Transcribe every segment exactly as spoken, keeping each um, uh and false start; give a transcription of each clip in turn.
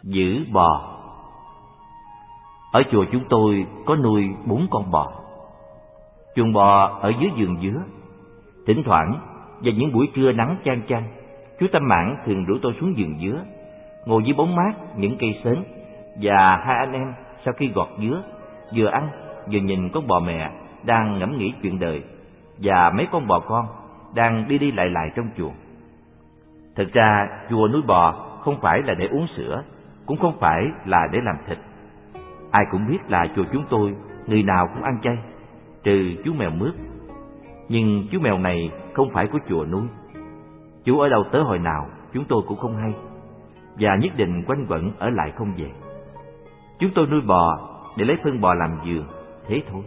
Giữ bò. Ở chùa chúng tôi có nuôi bốn con bò. Chuồng bò ở dưới vườn dứa. Thỉnh thoảng vào những buổi trưa nắng chang chang, chú Tâm Mãn thường rủ tôi xuống vườn dứa, ngồi dưới bóng mát những cây sến, và hai anh em sau khi gọt dứa vừa ăn vừa nhìn con bò mẹ đang ngẫm nghĩ chuyện đời và mấy con bò con đang đi đi lại lại trong chuồng. Thực ra chùa nuôi bò không phải là để uống sữa, cũng không phải là để làm thịt. Ai cũng biết là chùa chúng tôi người nào cũng ăn chay, trừ chú mèo mướt. Nhưng chú mèo này không phải của chùa nuôi. Chú ở đâu tới hồi nào chúng tôi cũng không hay, và nhất định quanh quẩn ở lại không về. Chúng tôi nuôi bò để lấy phân bò làm giường, thế thôi.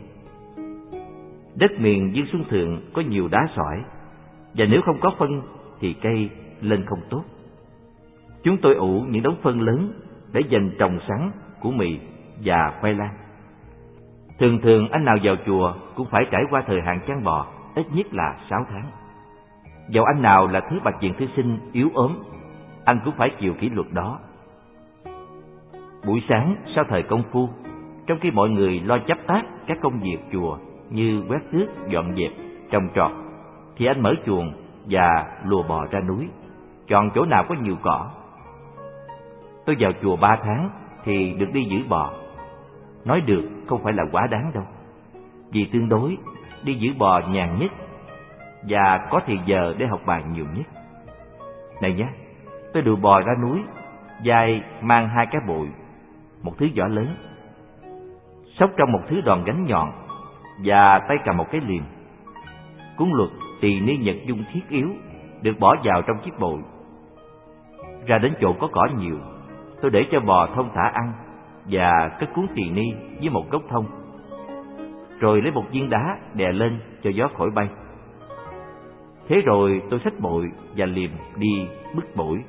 Đất miền Dương Xuân Thượng có nhiều đá sỏi, và nếu không có phân thì cây lên không tốt. Chúng tôi ủ những đống phân lớn để dành trồng sắn, củ mì và khoai lang. Thường thường anh nào vào chùa cũng phải trải qua thời hạn chăn bò ít nhất là sáu tháng. Dẫu anh nào là thứ bạch diện thư sinh yếu ốm, anh cũng phải chịu kỷ luật đó. Buổi sáng sau thời công phu, trong khi mọi người lo chắp tác các công việc chùa như quét tước, dọn dẹp, trồng trọt, thì anh mở chuồng và lùa bò ra núi, chọn chỗ nào có nhiều cỏ. Tôi vào chùa ba tháng thì được đi giữ bò. Nói được không phải là quá đáng đâu, vì tương đối đi giữ bò nhàn nhất và có thì giờ để học bài nhiều nhất. Này nhé, tôi đùa bò ra núi, vai mang hai cái bội, một thứ giỏ lớn, xốc trong một thứ đòn gánh nhọn, và tay cầm một cái liềm. Cuốn luật Tỳ Ni Nhật Dung thiết yếu được bỏ vào trong chiếc bội. Ra đến chỗ có cỏ nhiều, tôi để cho bò thông thả ăn và cất cuốn tỳ ni với một gốc thông, rồi lấy một viên đá đè lên cho gió khỏi bay. Thế rồi tôi xách bội và liềm đi bứt bổi.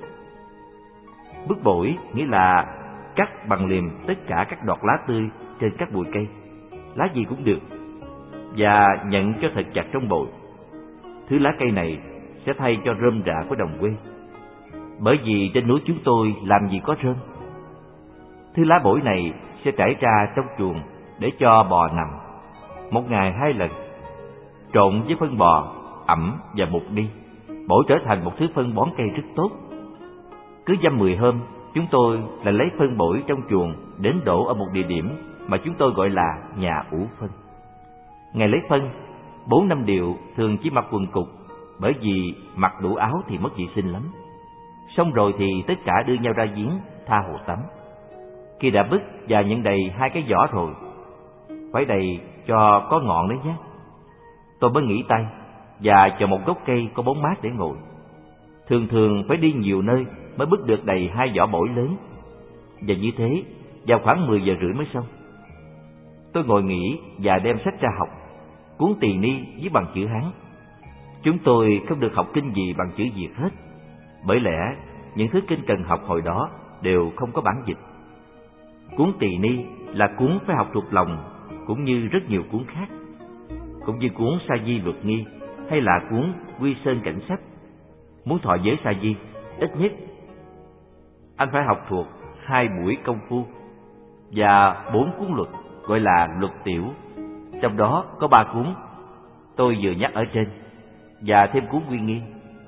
Bứt bổi nghĩa là cắt bằng liềm tất cả các đọt lá tươi trên các bụi cây, lá gì cũng được, và nhận cho thật chặt trong bội. Thứ lá cây này sẽ thay cho rơm rạ của đồng quê, bởi vì trên núi chúng tôi làm gì có rơm. Thứ lá bổi này sẽ trải ra trong chuồng để cho bò nằm, một ngày hai lần, trộn với phân bò, ẩm và mục đi, bổi trở thành một thứ phân bón cây rất tốt. Cứ dăm mười hôm, chúng tôi lại lấy phân bổi trong chuồng đến đổ ở một địa điểm mà chúng tôi gọi là nhà ủ phân. Ngày lấy phân, bốn năm điệu thường chỉ mặc quần cục, bởi vì mặc đủ áo thì mất vệ sinh lắm. Xong rồi thì tất cả đưa nhau ra giếng tha hồ tắm. Khi đã bứt và nhận đầy hai cái vỏ rồi, phải đầy cho có ngọn đấy nhé. Tôi mới nghỉ tay và chọn một gốc cây có bóng mát để ngồi. Thường thường phải đi nhiều nơi mới bứt được đầy hai vỏ bổi lớn, và như thế vào khoảng mười giờ rưỡi mới xong. Tôi ngồi nghỉ và đem sách ra học, cuốn Tỳ Ni với bằng chữ Hán. Chúng tôi không được học kinh gì bằng chữ Việt hết, bởi lẽ những thứ kinh cần học hồi đó đều không có bản dịch. Cuốn Tỳ Ni là cuốn phải học thuộc lòng, cũng như rất nhiều cuốn khác, cũng như cuốn Sa Di Luật Nghi hay là cuốn Quy Sơn Cảnh Sách. Muốn thọ giới Sa Di, ít nhất anh phải học thuộc hai buổi công phu và bốn cuốn luật gọi là luật tiểu, trong đó có ba cuốn tôi vừa nhắc ở trên, và thêm cuốn Quy Nghi.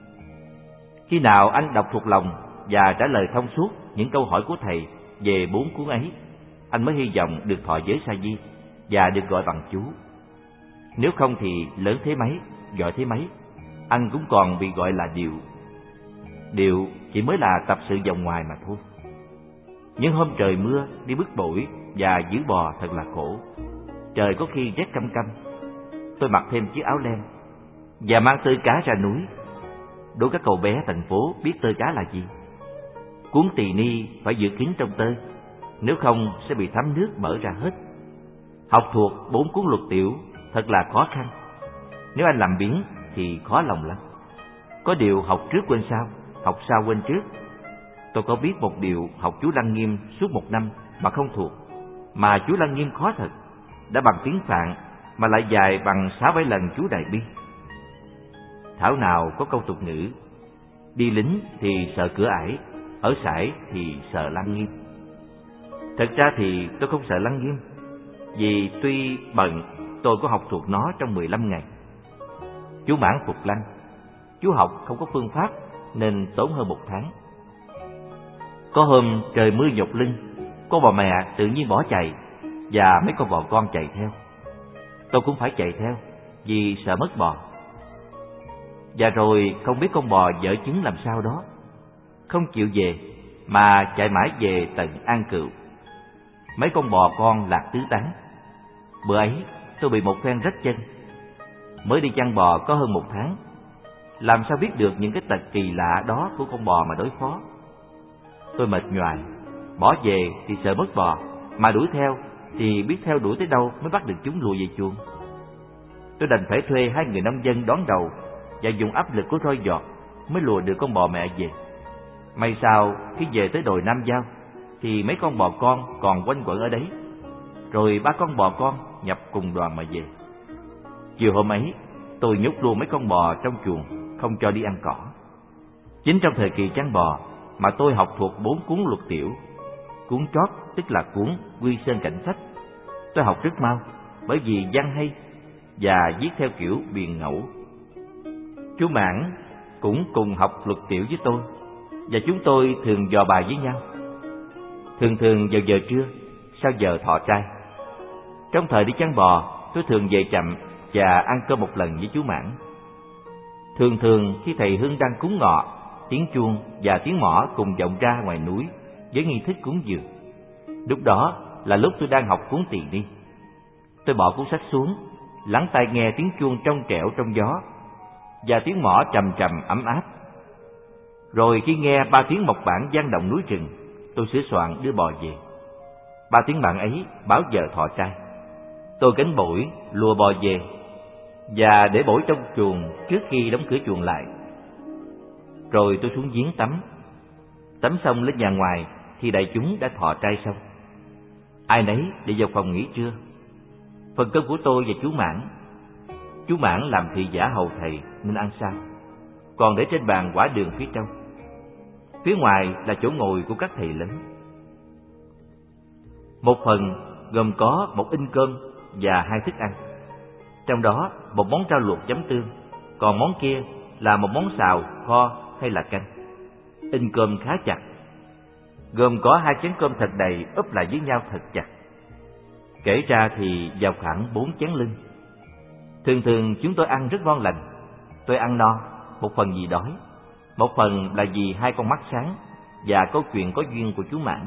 Khi nào anh đọc thuộc lòng và trả lời thông suốt những câu hỏi của thầy về bốn cuốn ấy, anh mới hy vọng được thọ giới Sa Di và được gọi bằng chú. Nếu không thì lớn thế mấy, giỏi thế mấy, anh cũng còn bị gọi là điệu. Điệu chỉ mới là tập sự vòng ngoài mà thôi. Những hôm trời mưa đi bứt bổi và giữ bò thật là khổ. Trời có khi rét căm căm. Tôi mặc thêm chiếc áo len và mang tơi cá ra núi. Đố các cậu bé thành phố biết tơi cá là gì. Cuốn Tỳ Ni phải giữ kín trong tơi, nếu không sẽ bị thấm nước mở ra hết. Học thuộc bốn cuốn luật tiểu thật là khó khăn. Nếu anh làm biếng thì khó lòng lắm. Có điều học trước quên sau, học sau quên trước. Tôi có biết một điều học chú Lăng Nghiêm suốt một năm mà không thuộc, mà chú Lăng Nghiêm khó thật, đã bằng tiếng Phạn mà lại dài bằng sáu bảy lần chú Đại Bi. Thảo nào có câu tục ngữ: đi lính thì sợ cửa ải, ở sải thì sợ Lăng Nghiêm. Thật ra thì tôi không sợ Lăng Nghiêm, vì tuy bận tôi có học thuộc nó trong mười lăm ngày. Chú Mãn phục Lăng, chú học không có phương pháp nên tốn hơn một tháng. Có hôm trời mưa nhột lưng, con bò mẹ tự nhiên bỏ chạy và mấy con bò con chạy theo. Tôi cũng phải chạy theo vì sợ mất bò. Và rồi không biết con bò dở chứng làm sao đó, không chịu về mà chạy mãi về tận An Cựu. Mấy con bò con lạc tứ tán. Bữa ấy tôi bị một phen rách chân. Mới đi chăn bò có hơn một tháng, làm sao biết được những cái tật kỳ lạ đó của con bò mà đối phó. Tôi mệt nhoài, bỏ về thì sợ mất bò, mà đuổi theo thì biết theo đuổi tới đâu mới bắt được chúng lùi về chuồng. Tôi đành phải thuê hai người nông dân đón đầu và dùng áp lực của roi giọt mới lùa được con bò mẹ về. May sao khi về tới đồi Nam Giao thì mấy con bò con còn quanh quẩn ở đấy, rồi ba con bò con nhập cùng đoàn mà về. Chiều hôm ấy tôi nhốt luôn mấy con bò trong chuồng, không cho đi ăn cỏ. Chính trong thời kỳ chăn bò mà tôi học thuộc bốn cuốn luật tiểu. Cuốn chót tức là cuốn Quy Sơn Cảnh Sách. Tôi học rất mau, bởi vì văn hay và viết theo kiểu biền ngẫu. Chú Mãn cũng cùng học luật tiểu với tôi, và chúng tôi thường dò bài với nhau. Thường thường vào giờ trưa, sau giờ thọ trai. Trong thời đi chăn bò, tôi thường về chậm và ăn cơm một lần với chú Mãn. Thường thường khi thầy Hương đang cúng ngọ, tiếng chuông và tiếng mõ cùng vọng ra ngoài núi với nghi thức cúng dường. Lúc đó là lúc tôi đang học cuốn Tỳ Ni. Tôi bỏ cuốn sách xuống, lắng tai nghe tiếng chuông trong trẻo trong gió và tiếng mõ trầm trầm ấm áp. Rồi khi nghe ba tiếng mộc bản vang động núi rừng, tôi sửa soạn đưa bò về. Ba tiếng bản ấy báo giờ thọ trai. Tôi gánh bổi lùa bò về và để bổi trong chuồng trước khi đóng cửa chuồng lại. Rồi tôi xuống giếng tắm. Tắm xong lên nhà ngoài thì đại chúng đã thọ trai xong. Ai nấy đi vào phòng nghỉ trưa. Phần cơm của tôi và chú Mãn. Chú Mãn làm thị giả hầu thầy nên ăn sao, còn để trên bàn quả đường phía trong. Phía ngoài là chỗ ngồi của các thầy lớn. Một phần gồm có một in cơm và hai thức ăn. Trong đó một món rau luộc chấm tương, còn món kia là một món xào, kho hay là canh. In cơm khá chặt, gồm có hai chén cơm thật đầy úp lại với nhau thật chặt. Kể ra thì vào khoảng bốn chén lưng. Thường thường chúng tôi ăn rất ngon lành. Tôi ăn no, một phần vì đói, một phần là vì hai con mắt sáng và câu chuyện có duyên của chú Mãn.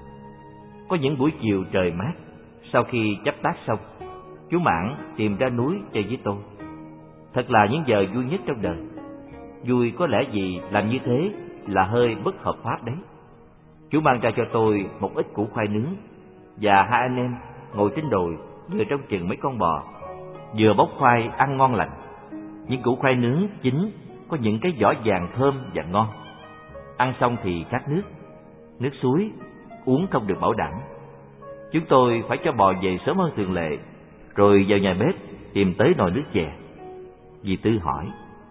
Có những buổi chiều trời mát, sau khi chắp tác xong, chú Mãn tìm ra núi chơi với tôi. Thật là những giờ vui nhất trong đời. Vui có lẽ vì làm như thế là hơi bất hợp pháp đấy. Chú mang ra cho tôi một ít củ khoai nướng, và hai anh em ngồi trên đồi vừa trong chừng mấy con bò, vừa bóc khoai ăn ngon lành. Những củ khoai nướng chín có những cái vỏ vàng thơm và ngon. Ăn xong thì khát nước. Nước suối uống không được bảo đảm. Chúng tôi phải cho bò về sớm hơn thường lệ, rồi vào nhà bếp tìm tới nồi nước chè. Dì Tư hỏi: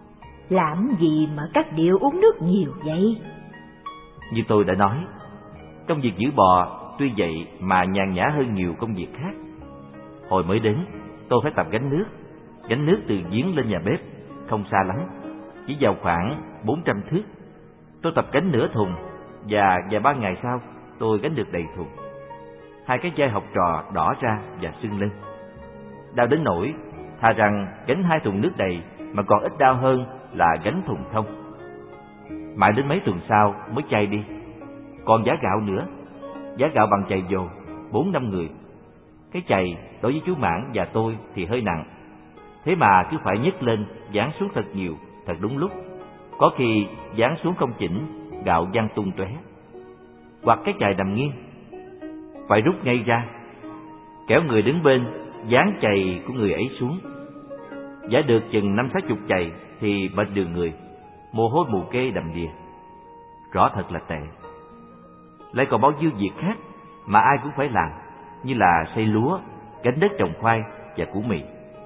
làm gì mà các điệu uống nước nhiều vậy? Như tôi đã nói, công việc giữ bò tuy vậy mà nhàn nhã hơn nhiều công việc khác. Hồi mới đến, tôi phải tập gánh nước. Gánh nước từ giếng lên nhà bếp không xa lắm, chỉ vào khoảng bốn trăm thước. Tôi tập gánh nửa thùng, và vài ba ngày sau tôi gánh được đầy thùng. Hai cái vai học trò đỏ ra và sưng lên. Đau đến nỗi thà rằng gánh hai thùng nước đầy mà còn ít đau hơn là gánh thùng không. Mãi đến mấy tuần sau mới chay đi. Còn giá gạo nữa, giá gạo bằng chày dồ, bốn năm người. Cái chày đối với chú Mãn và tôi thì hơi nặng, thế mà cứ phải nhấc lên giáng xuống thật nhiều, thật đúng lúc. Có khi giáng xuống không chỉnh, gạo văng tung tóe. Hoặc cái chày nằm nghiêng, phải rút ngay ra, kéo người đứng bên giáng chày của người ấy xuống. Giá được chừng năm sáu chục chày thì mệt đường người, mồ hôi mù kê đầm đìa. Rõ thật là tệ. Lại còn bao nhiêu việc khác mà ai cũng phải làm, như là xây lúa, gánh đất trồng khoai và củ mì.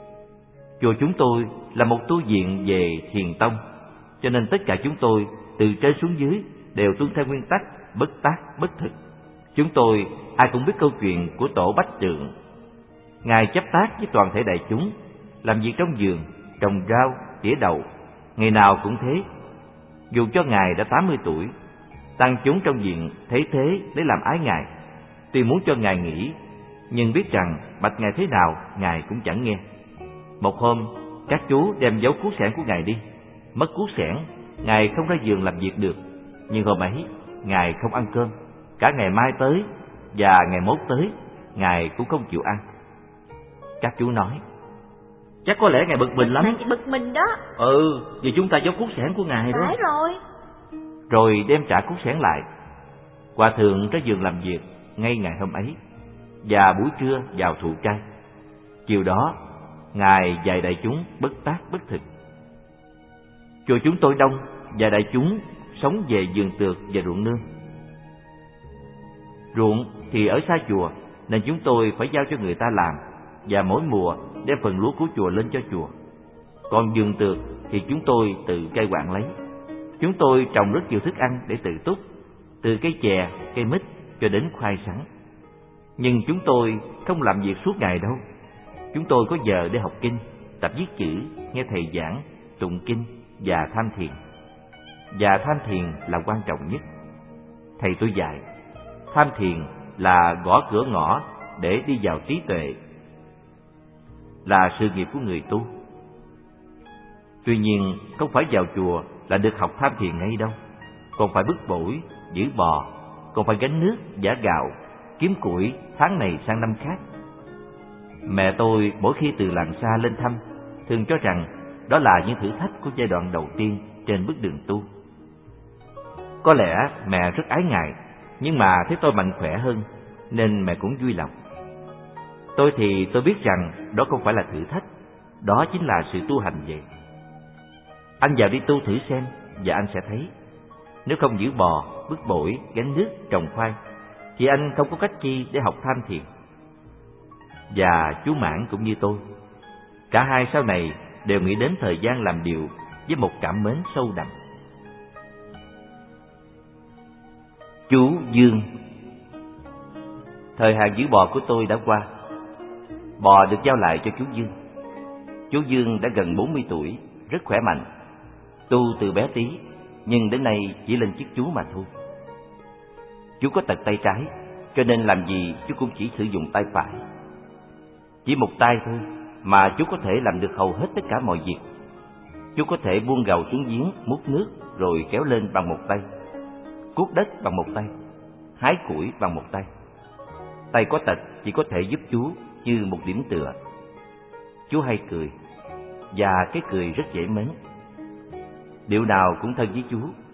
Chùa chúng tôi là một tu viện về Thiền Tông, cho nên tất cả chúng tôi từ trên xuống dưới đều tuân theo nguyên tắc bất tác bất thực. Chúng tôi ai cũng biết câu chuyện của tổ Bách Trượng. Ngài chấp tác với toàn thể đại chúng, làm việc trong vườn, trồng rau, tỉa đậu, ngày nào cũng thế. Dù cho Ngài đã tám mươi tuổi, tăng chúng trong viện thấy thế để làm ái Ngài. Tuy muốn cho Ngài nghỉ, nhưng biết rằng bạch Ngài thế nào, Ngài cũng chẳng nghe. Một hôm, các chú đem giấu cuốc xẻng của Ngài đi. Mất cuốc xẻng, Ngài không ra vườn làm việc được. Nhưng hôm ấy, Ngài không ăn cơm. Cả ngày mai tới và ngày mốt tới, Ngài cũng không chịu ăn. Các chú nói, chắc có lẽ Ngài bực mình lắm. Ngài bực mình đó. Ừ, vì chúng ta giấu cuốc xẻng của Ngài đó. Phải rồi. Rồi đem trả cuốc xẻng lại. Hòa thượng ra vườn làm việc ngay ngày hôm ấy, và buổi trưa vào thụ trai. Chiều đó, Ngài dạy đại chúng bất tác bất thực. Chùa chúng tôi đông, và đại chúng sống về vườn tược và ruộng nương. Ruộng thì ở xa chùa, nên chúng tôi phải giao cho người ta làm, và mỗi mùa đem phần lúa của chùa lên cho chùa. Còn vườn tược thì chúng tôi tự cai quản lấy. Chúng tôi trồng rất nhiều thức ăn để tự túc, từ cây chè, cây mít cho đến khoai sắn. Nhưng chúng tôi không làm việc suốt ngày đâu. Chúng tôi có giờ để học kinh, tập viết chữ, nghe thầy giảng, tụng kinh và tham thiền. Và tham thiền là quan trọng nhất. Thầy tôi dạy, tham thiền là gõ cửa ngõ để đi vào trí tuệ, là sự nghiệp của người tu. Tuy nhiên, không phải vào chùa là được học tham thiền ngay đâu. Còn phải bức bổi, giữ bò, còn phải gánh nước, giã gạo, kiếm củi tháng này sang năm khác. Mẹ tôi mỗi khi từ làng xa lên thăm, thường cho rằng đó là những thử thách của giai đoạn đầu tiên trên bước đường tu. Có lẽ mẹ rất ái ngại, nhưng mà thấy tôi mạnh khỏe hơn, nên mẹ cũng vui lòng. Tôi thì tôi biết rằng đó không phải là thử thách, đó chính là sự tu hành vậy. Anh vào đi tu thử xem, và anh sẽ thấy. Nếu không giữ bò, bức bổi, gánh nước, trồng khoai, thì anh không có cách chi để học tham thiền. Và chú Mãn cũng như tôi, cả hai sau này đều nghĩ đến thời gian làm điều với một cảm mến sâu đậm. Chú Dương. Thời hạn giữ bò của tôi đã qua. Bò được giao lại cho chú Dương. Chú Dương đã gần bốn mươi tuổi, rất khỏe mạnh, tu từ bé tí, nhưng đến nay chỉ lên chức chú mà thôi. Chú có tật tay trái, cho nên làm gì chú cũng chỉ sử dụng tay phải. Chỉ một tay thôi mà chú có thể làm được hầu hết tất cả mọi việc. Chú có thể buông gầu xuống giếng, múc nước rồi kéo lên bằng một tay, cuốc đất bằng một tay, hái củi bằng một tay. Tay có tật chỉ có thể giúp chú như một điểm tựa. Chú hay cười, và cái cười rất dễ mến. Điệu nào cũng thân với chú.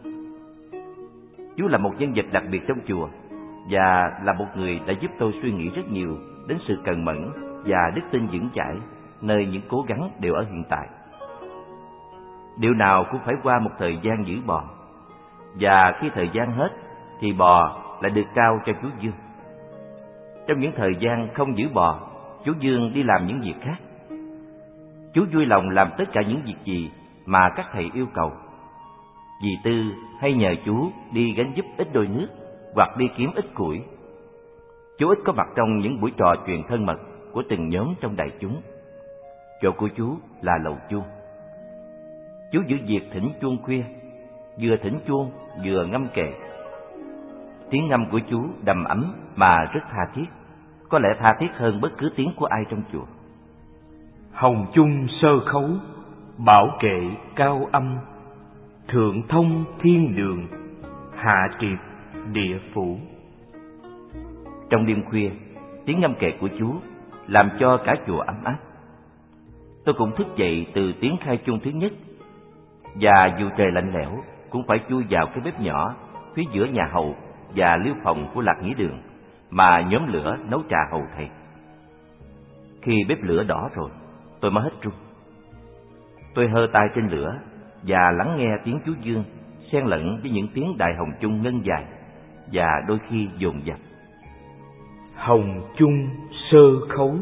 Chú là một nhân vật đặc biệt trong chùa, và là một người đã giúp tôi suy nghĩ rất nhiều đến sự cần mẫn và đức tin vững chãi nơi những cố gắng đều ở hiện tại. Điệu nào cũng phải qua một thời gian giữ bò, và khi thời gian hết thì bò lại được trao cho chú Dương. Trong những thời gian không giữ bò, chú Dương đi làm những việc khác. Chú vui lòng làm tất cả những việc gì mà các thầy yêu cầu. Dì Tư hay nhờ chú đi gánh giúp ít đôi nước hoặc đi kiếm ít củi. Chú ít có mặt trong những buổi trò chuyện thân mật của từng nhóm trong đại chúng. Chỗ của chú là lầu chuông. Chú giữ việc thỉnh chuông khuya, vừa thỉnh chuông vừa ngâm kệ. Tiếng ngâm của chú đầm ấm mà rất tha thiết, có lẽ tha thiết hơn bất cứ tiếng của ai trong chùa. Hồng chung sơ khấu, bảo kệ cao âm, thượng thông thiên đường, hạ triệt địa phủ. Trong đêm khuya, tiếng ngâm kệ của chú làm cho cả chùa ấm áp. Tôi cũng thức dậy từ tiếng khai chuông thứ nhất, và dù trời lạnh lẽo cũng phải chui vào cái bếp nhỏ phía giữa nhà hầu và liêu phòng của Lạc Nghĩa Đường mà nhóm lửa nấu trà hầu thầy. Khi bếp lửa đỏ rồi, tôi mới hết run. Tôi hơ tay trên lửa và lắng nghe tiếng chú Dương xen lẫn với những tiếng đại hồng chung ngân dài và đôi khi dồn dập. Hồng chung sơ khấu,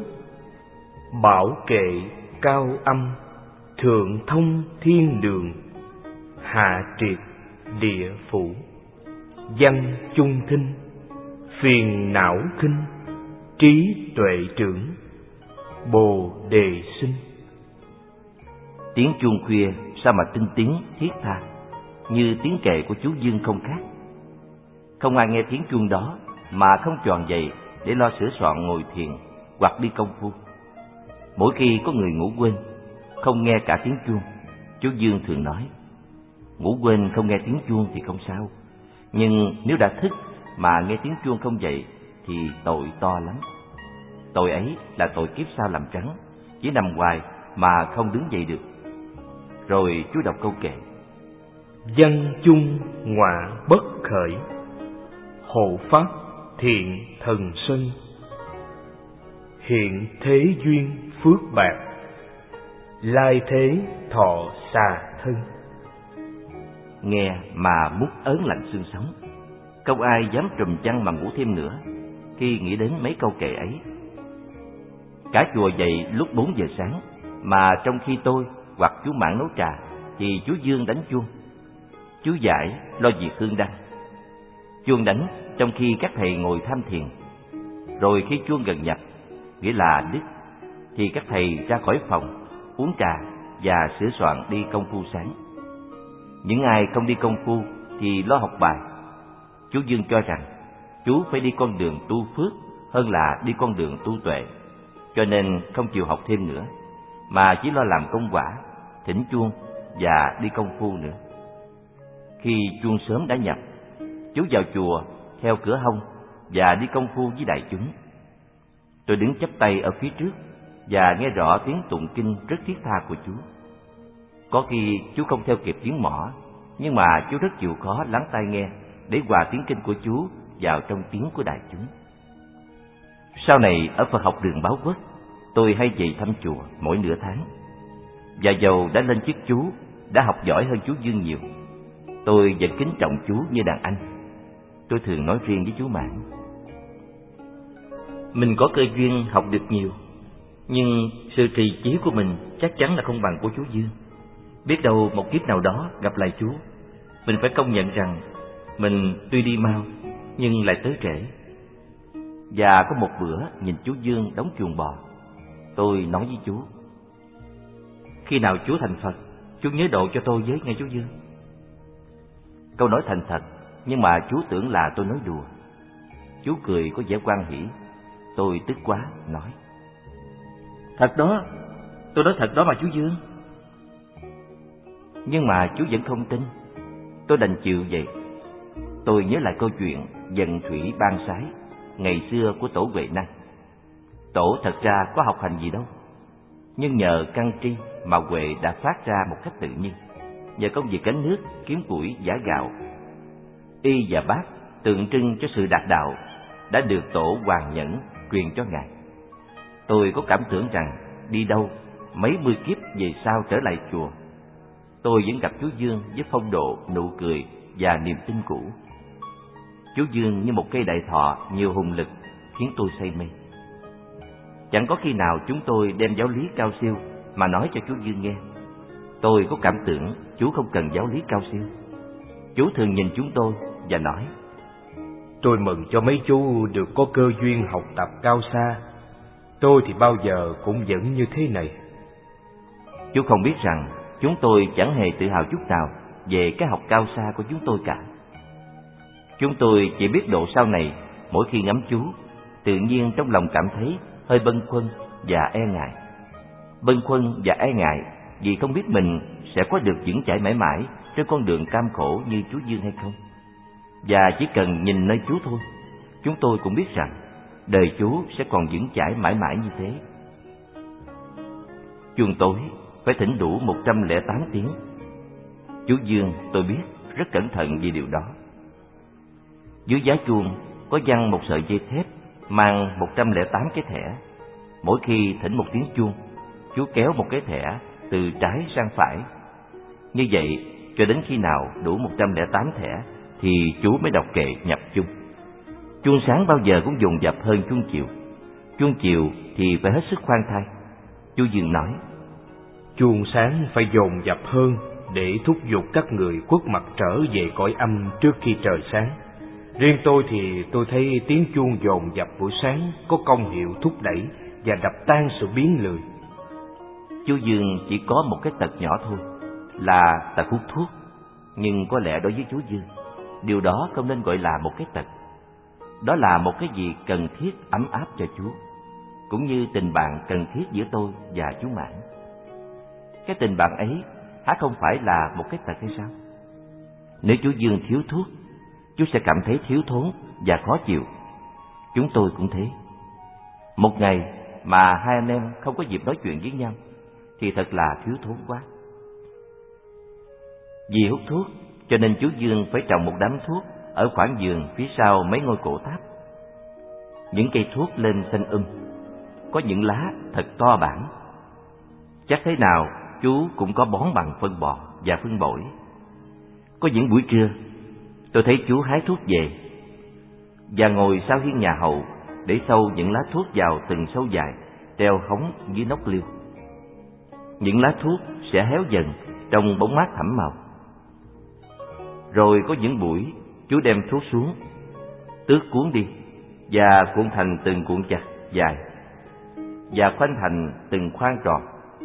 bảo kệ cao âm, thượng thông thiên đường, hạ triệt địa phủ. Văn chung thinh, phiền não khinh, trí tuệ trưởng, bồ đề sinh. Tiếng chuông khuya sao mà tinh tiến thiết tha, như tiếng kệ của chú Dương không khác. Không ai nghe tiếng chuông đó mà không choàng dậy để lo sửa soạn ngồi thiền hoặc đi công phu. Mỗi khi có người ngủ quên, không nghe cả tiếng chuông, chú Dương thường nói: ngủ quên không nghe tiếng chuông thì không sao, nhưng nếu đã thức mà nghe tiếng chuông không dậy thì tội to lắm. Tội ấy là tội kiếp sau làm trắng, chỉ nằm hoài mà không đứng dậy được. Rồi chú đọc câu kệ: Văn chung ngọa bất khởi, hộ pháp thiện thần sân, hiện thế duyên phước bạc, lai thế thọ xà thân. Nghe mà mút ớn lạnh xương sống, không ai dám trùm chăn mà ngủ thêm nữa khi nghĩ đến mấy câu kệ ấy. Cả chùa dậy lúc bốn giờ sáng, mà trong khi tôi hoặc chú Mãn nấu trà thì chú Dương đánh chuông. Chú Giải lo việc hương đăng. Chuông đánh trong khi các thầy ngồi tham thiền. Rồi khi chuông gần nhập, nghĩa là đứt, thì các thầy ra khỏi phòng uống trà và sửa soạn đi công phu sáng. Những ai không đi công phu thì lo học bài. Chú Dương cho rằng chú phải đi con đường tu phước hơn là đi con đường tu tuệ, cho nên không chịu học thêm nữa, mà chỉ lo làm công quả, thỉnh chuông và đi công phu nữa. Khi chuông sớm đã nhập, chú vào chùa theo cửa hông và đi công phu với đại chúng. Tôi đứng chắp tay ở phía trước và nghe rõ tiếng tụng kinh rất thiết tha của chú. Có khi chú không theo kịp tiếng mõ, nhưng mà chú rất chịu khó lắng tai nghe để hòa tiếng kinh của chú vào trong tiếng của đại chúng. Sau này ở Phật học đường Báo Quốc, tôi hay về thăm chùa mỗi nửa tháng. Và dầu đã lên chức chú, đã học giỏi hơn chú Dương nhiều, tôi vẫn kính trọng chú như đàn anh. Tôi thường nói riêng với chú Mãn: mình có cơ duyên học được nhiều, nhưng sự trì chí của mình chắc chắn là không bằng của chú Dương. Biết đâu một kiếp nào đó gặp lại chú, mình phải công nhận rằng mình tuy đi mau nhưng lại tới trễ. Và có một bữa nhìn chú Dương đóng chuồng bò, tôi nói với chú: khi nào chú thành Phật, chú nhớ độ cho tôi với nghe chú Dương. Câu nói thành thật, nhưng mà chú tưởng là tôi nói đùa. Chú cười có vẻ hoan hỉ. Tôi tức quá nói: thật đó, tôi nói thật đó mà chú Dương. Nhưng mà chú vẫn không tin. Tôi đành chịu vậy. Tôi nhớ lại câu chuyện Dần Thủy Ban Sái ngày xưa của Tổ Huệ Năng. Tổ thật ra có học hành gì đâu, nhưng nhờ căn tri mà Huệ đã phát ra một cách tự nhiên, nhờ công việc gánh nước, kiếm củi, giã gạo. Y và bát tượng trưng cho sự đạt đạo đã được Tổ Hoàng Nhẫn truyền cho Ngài. Tôi có cảm tưởng rằng đi đâu mấy mươi kiếp về sau trở lại chùa, tôi vẫn gặp chú Dương với phong độ, nụ cười và niềm tin cũ. Chú Dương như một cây đại thọ nhiều hùng lực, khiến tôi say mê. Chẳng có khi nào chúng tôi đem giáo lý cao siêu mà nói cho chú Dương nghe. Tôi có cảm tưởng chú không cần giáo lý cao siêu. Chú thường nhìn chúng tôi và nói: tôi mừng cho mấy chú được có cơ duyên học tập cao xa. Tôi thì bao giờ cũng vẫn như thế này. Chú không biết rằng chúng tôi chẳng hề tự hào chút nào về cái học cao xa của chúng tôi cả. Chúng tôi chỉ biết độ sau này, mỗi khi ngắm chú, tự nhiên trong lòng cảm thấy hơi bâng khuâng và e ngại. Bâng khuâng và e ngại vì không biết mình sẽ có được vững chãi mãi mãi trên con đường cam khổ như chú Dương hay không. Và chỉ cần nhìn nơi chú thôi, chúng tôi cũng biết rằng đời chú sẽ còn vững chãi mãi mãi như thế. Chuông tối phải thỉnh đủ một trăm lẻ tám tiếng. Chú Dương tôi biết rất cẩn thận về điều đó. Dưới giá chuông có giăng một sợi dây thép mang một trăm lẻ tám cái thẻ. Mỗi khi thỉnh một tiếng chuông, chú kéo một cái thẻ từ trái sang phải. Như vậy cho đến khi nào đủ một trăm lẻ tám thẻ thì chú mới đọc kệ nhập chung. Chuông sáng bao giờ cũng dồn dập hơn chuông chiều. Chuông chiều thì phải hết sức khoan thai. Chú Dương nói: chuông sáng phải dồn dập hơn để thúc giục các người khuất mặt trở về cõi âm trước khi trời sáng. Riêng tôi thì tôi thấy tiếng chuông dồn dập buổi sáng có công hiệu thúc đẩy và đập tan sự biến lười. Chú Dương chỉ có một cái tật nhỏ thôi, là tật hút thuốc. Nhưng có lẽ đối với chú Dương, điều đó không nên gọi là một cái tật. Đó là một cái gì cần thiết ấm áp cho chú, cũng như tình bạn cần thiết giữa tôi và chú Mãn. Cái tình bạn ấy há không phải là một cái tật hay sao? Nếu chú Dương thiếu thuốc, chú sẽ cảm thấy thiếu thốn và khó chịu. Chúng tôi cũng thế. Một ngày mà hai anh em không có dịp nói chuyện với nhau thì thật là thiếu thốn quá. Vì hút thuốc cho nên chú Dương phải trồng một đám thuốc ở khoảng vườn phía sau mấy ngôi cổ tháp. Những cây thuốc lên xanh um, có những lá thật to bản. Chắc thế nào chú cũng có bón bằng phân bò và phân bổi. Có những buổi trưa tôi thấy chú hái thuốc về và ngồi sau hiên nhà hậu để sâu những lá thuốc vào từng sâu dài treo hóng dưới nóc liêu. Những lá thuốc sẽ héo dần trong bóng mát thẫm màu. Rồi có những buổi chú đem thuốc xuống, tước cuốn đi và cuộn thành từng cuộn chặt dài và khoanh thành từng khoang tròn.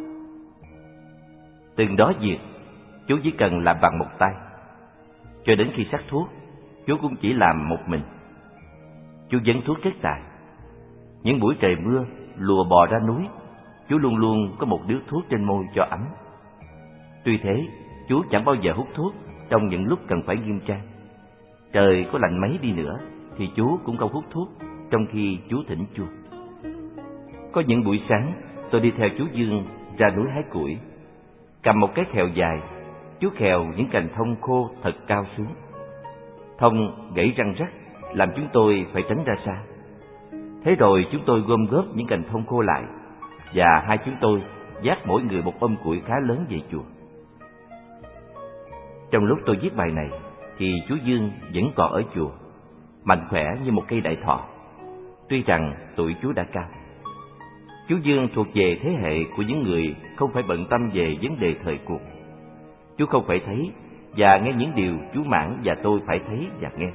Từng đó việc chú chỉ cần làm bằng một tay. Cho đến khi sắc thuốc, chú cũng chỉ làm một mình. Chú vấn thuốc rất tài. Những buổi trời mưa, lùa bò ra núi, chú luôn luôn có một điếu thuốc trên môi cho ấm. Tuy thế, chú chẳng bao giờ hút thuốc trong những lúc cần phải nghiêm trang. Trời có lạnh mấy đi nữa thì chú cũng không hút thuốc trong khi chú thỉnh chuông. Có những buổi sáng tôi đi theo chú Dương ra núi hái củi. Cầm một cái khèo dài, chú khèo những cành thông khô thật cao xuống. Thông gãy răng rắc làm chúng tôi phải tránh ra xa. Thế rồi chúng tôi gom góp những cành thông khô lại và hai chúng tôi vác mỗi người một ôm củi khá lớn về chùa. Trong lúc tôi viết bài này thì chú Dương vẫn còn ở chùa, mạnh khỏe như một cây đại thọ. Tuy rằng tuổi chú đã cao. Chú Dương thuộc về thế hệ của những người không phải bận tâm về vấn đề thời cuộc. Chú không phải thấy và nghe những điều chú Mãn và tôi phải thấy và nghe.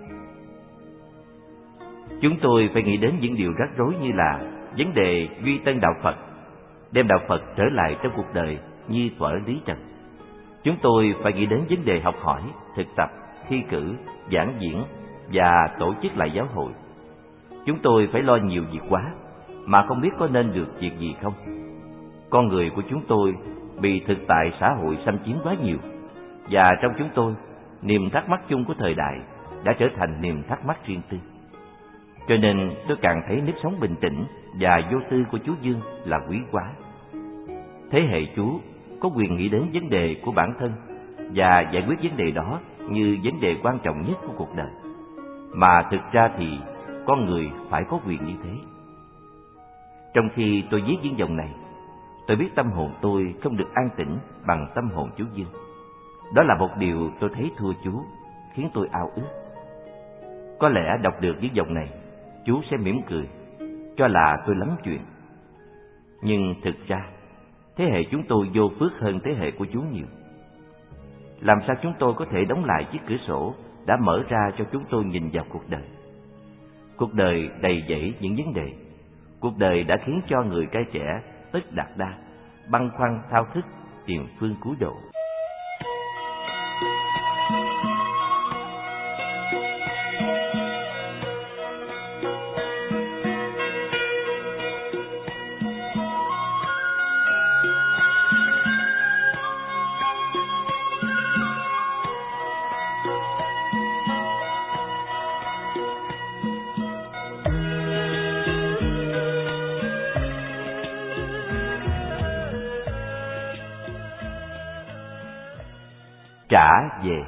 Chúng tôi phải nghĩ đến những điều rắc rối như là vấn đề duy tân đạo Phật, đem đạo Phật trở lại trong cuộc đời như thuở Lý Trần. Chúng tôi phải nghĩ đến vấn đề học hỏi, thực tập, thi cử, giảng diễn và tổ chức lại giáo hội. Chúng tôi phải lo nhiều việc quá mà không biết có nên được việc gì không. Con người của chúng tôi bị thực tại xã hội xâm chiếm quá nhiều, và trong chúng tôi, niềm thắc mắc chung của thời đại đã trở thành niềm thắc mắc riêng tư. Cho nên tôi càng thấy nếp sống bình tĩnh và vô tư của chú Dương là quý quá. Thế hệ chú có quyền nghĩ đến vấn đề của bản thân và giải quyết vấn đề đó như vấn đề quan trọng nhất của cuộc đời. Mà thực ra thì con người phải có quyền như thế. Trong khi tôi viết những dòng này, tôi biết tâm hồn tôi không được an tĩnh bằng tâm hồn chú Dương. Đó là một điều tôi thấy thua chú, khiến tôi ao ước. Có lẽ đọc được những dòng này, chú sẽ mỉm cười, cho là tôi lắm chuyện. Nhưng thực ra, thế hệ chúng tôi vô phước hơn thế hệ của chú nhiều. Làm sao chúng tôi có thể đóng lại chiếc cửa sổ đã mở ra cho chúng tôi nhìn vào cuộc đời? Cuộc đời đầy dẫy những vấn đề. Cuộc đời đã khiến cho người cai trẻ Tất Đạt Đa băn khoăn thao thức tìm phương cứu độ. Trả về.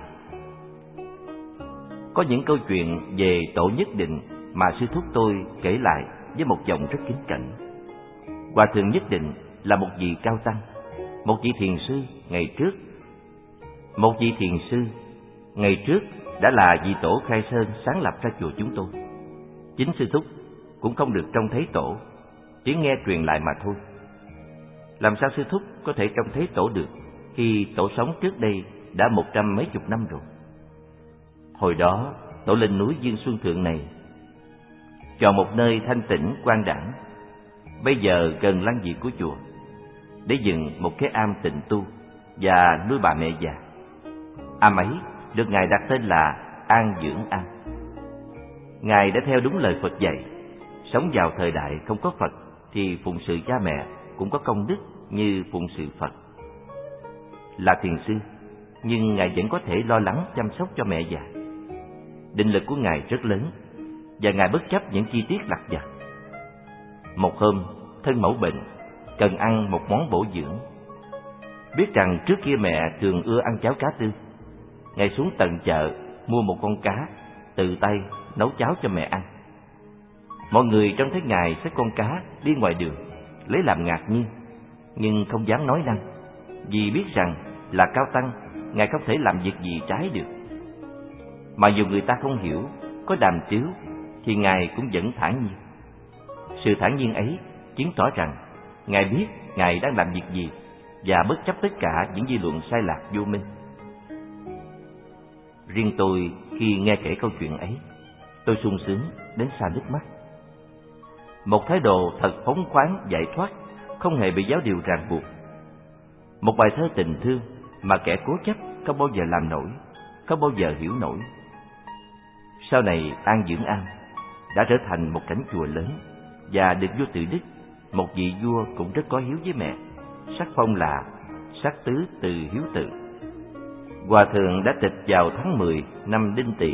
Có những câu chuyện về Tổ Nhất Định mà sư thúc tôi kể lại với một giọng rất kính cẩn. Hòa thượng Nhất Định là một vị cao tăng, một vị thiền sư ngày trước. Một vị thiền sư ngày trước đã là vị tổ khai sơn sáng lập ra chùa chúng tôi. Chính sư thúc cũng không được trông thấy tổ, chỉ nghe truyền lại mà thôi. Làm sao sư thúc có thể trông thấy tổ được khi tổ sống trước đây đã một trăm mấy chục năm rồi? Hồi đó tổ lên núi Dương Xuân Thượng này, chọn một nơi thanh tĩnh quang đãng, bây giờ gần lăng vị của chùa, để dựng một cái am tịnh tu và nuôi bà mẹ già. Am ấy được Ngài đặt tên là An Dưỡng Am. Ngài đã theo đúng lời Phật dạy, sống vào thời đại không có Phật thì phụng sự cha mẹ cũng có công đức như phụng sự Phật. Là thiền sư, nhưng Ngài vẫn có thể lo lắng chăm sóc cho mẹ già. Định lực của Ngài rất lớn, và Ngài bất chấp những chi tiết lặt vặt. Một hôm, thân mẫu bệnh, cần ăn một món bổ dưỡng. Biết rằng trước kia mẹ thường ưa ăn cháo cá tươi, Ngài xuống tận chợ mua một con cá, tự tay nấu cháo cho mẹ ăn. Mọi người trông thấy Ngài xách con cá đi ngoài đường, lấy làm ngạc nhiên, nhưng không dám nói năng, vì biết rằng là cao tăng, Ngài không thể làm việc gì trái được. Mà dù người ta không hiểu, có đàm tiếu, thì Ngài cũng vẫn thản nhiên. Sự thản nhiên ấy chứng tỏ rằng Ngài biết Ngài đang làm việc gì, và bất chấp tất cả những dư luận sai lạc vô minh. Riêng tôi, khi nghe kể câu chuyện ấy, tôi sung sướng đến xa nước mắt. Một thái độ thật phóng khoáng giải thoát, không hề bị giáo điều ràng buộc. Một bài thơ tình thương mà kẻ cố chấp không bao giờ làm nổi, không bao giờ hiểu nổi. Sau này An Dưỡng Am đã trở thành một cảnh chùa lớn, và được vua Tự Đức, một vị vua cũng rất có hiếu với mẹ, sắc phong là sắc tứ Từ Hiếu Tự. Hòa thượng đã tịch vào tháng mười năm Đinh Tỵ.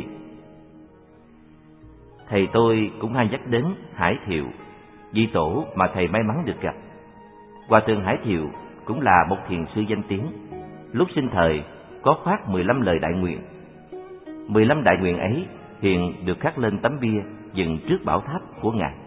Thầy tôi cũng hay nhắc đến Hải Thiệu, vị tổ mà thầy may mắn được gặp. Hòa thượng Hải Thiệu cũng là một thiền sư danh tiếng. Lúc sinh thời có phát mười lăm lời đại nguyện. Mười lăm đại nguyện ấy hiện được khắc lên tấm bia dựng trước bảo tháp của Ngài.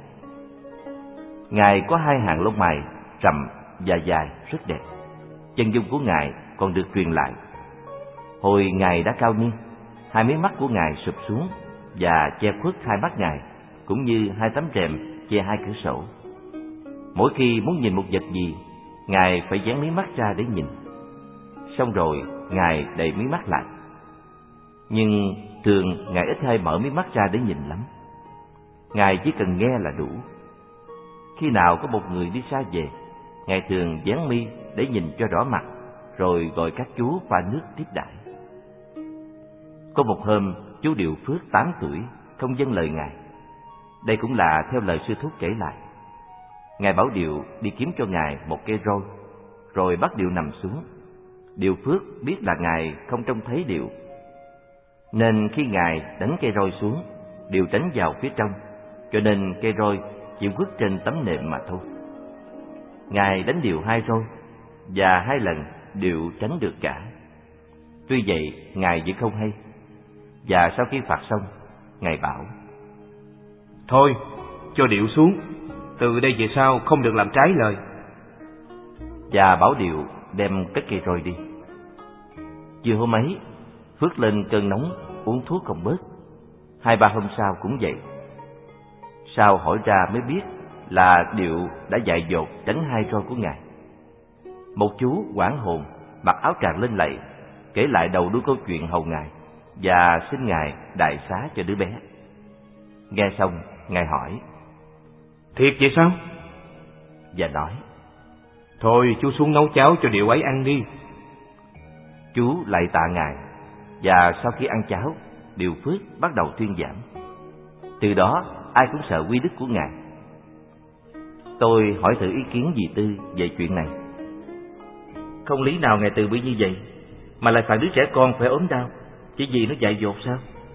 Ngài có hai hàng lông mày rậm và dài rất đẹp. Chân dung của Ngài còn được truyền lại. Hồi Ngài đã cao niên, hai mí mắt của Ngài sụp xuống và che khuất hai mắt Ngài, cũng như hai tấm rèm che hai cửa sổ. Mỗi khi muốn nhìn một vật gì, Ngài phải dán mí mắt ra để nhìn. Xong rồi Ngài đậy mí mắt lại. Nhưng thường Ngài ít hay mở mí mắt ra để nhìn lắm. Ngài chỉ cần nghe là đủ. Khi nào có một người đi xa về, Ngài thường dán mi để nhìn cho rõ mặt, rồi gọi các chú pha nước tiếp đãi. Có một hôm, chú Điều Phước tám tuổi không vâng lời Ngài. Đây cũng là theo lời sư thúc kể lại. Ngài bảo Điều đi kiếm cho Ngài một cây roi, rồi bắt Điều nằm xuống. Điều Phước biết là Ngài không trông thấy Điều, nên khi Ngài đánh cây roi xuống, Điều tránh vào phía trong, cho nên cây roi chỉ quất trên tấm nệm mà thôi. Ngài đánh Điều hai roi, và hai lần Điều tránh được cả. Tuy vậy, Ngài vẫn không hay. Và sau khi phạt xong, Ngài bảo: Thôi, cho Điệu xuống, từ đây về sau không được làm trái lời. Và bảo Điệu đem cất cây roi đi. Chiều hôm ấy, Phước lên cơn nóng, uống thuốc không bớt. Hai ba hôm sau cũng vậy. Sau hỏi ra mới biết là Điệu đã dại dột tránh hai roi của Ngài. Một chú hoảng hồn, mặc áo tràng lên lạy, kể lại đầu đuôi câu chuyện hầu Ngài và xin Ngài đại xá cho đứa bé. Nghe xong, Ngài hỏi: Thiệt vậy sao? Và nói: Thôi chú xuống nấu cháo cho Điệu ấy ăn đi. Chú lạy tạ Ngài, và sau khi ăn cháo, Điều Phước bắt đầu thuyên giảng. Từ đó ai cũng sợ quy đức của Ngài. Tôi hỏi thử ý kiến dì Tư về chuyện này. Không lý nào Ngài từ bi như vậy, mà lại phải đứa trẻ con phải ốm đau, chỉ vì nó dại dột sao?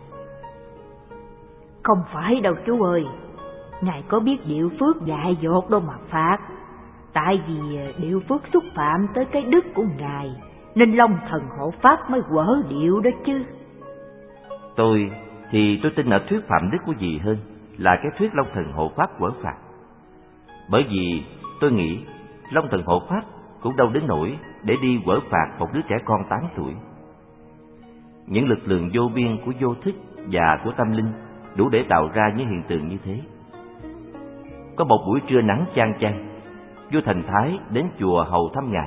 Không phải đâu chú ơi, Ngài có biết Điệu Phước dại dột đâu mà phạt. Tại vì Điệu Phước xúc phạm tới cái đức của Ngài, nên Long Thần Hộ Pháp mới quở Điệu đó chứ. Tôi thì tôi tin ở thuyết phạm đức của dì hơn là cái thuyết Long Thần Hộ Pháp quở phạt. Bởi vì tôi nghĩ Long Thần Hộ Pháp cũng đâu đến nỗi để đi quở phạt một đứa trẻ con tám tuổi. Những lực lượng vô biên của vô thức và của tâm linh đủ để tạo ra những hiện tượng như thế. Có một buổi trưa nắng chang chang, vua Thành Thái đến chùa hầu thăm Ngài.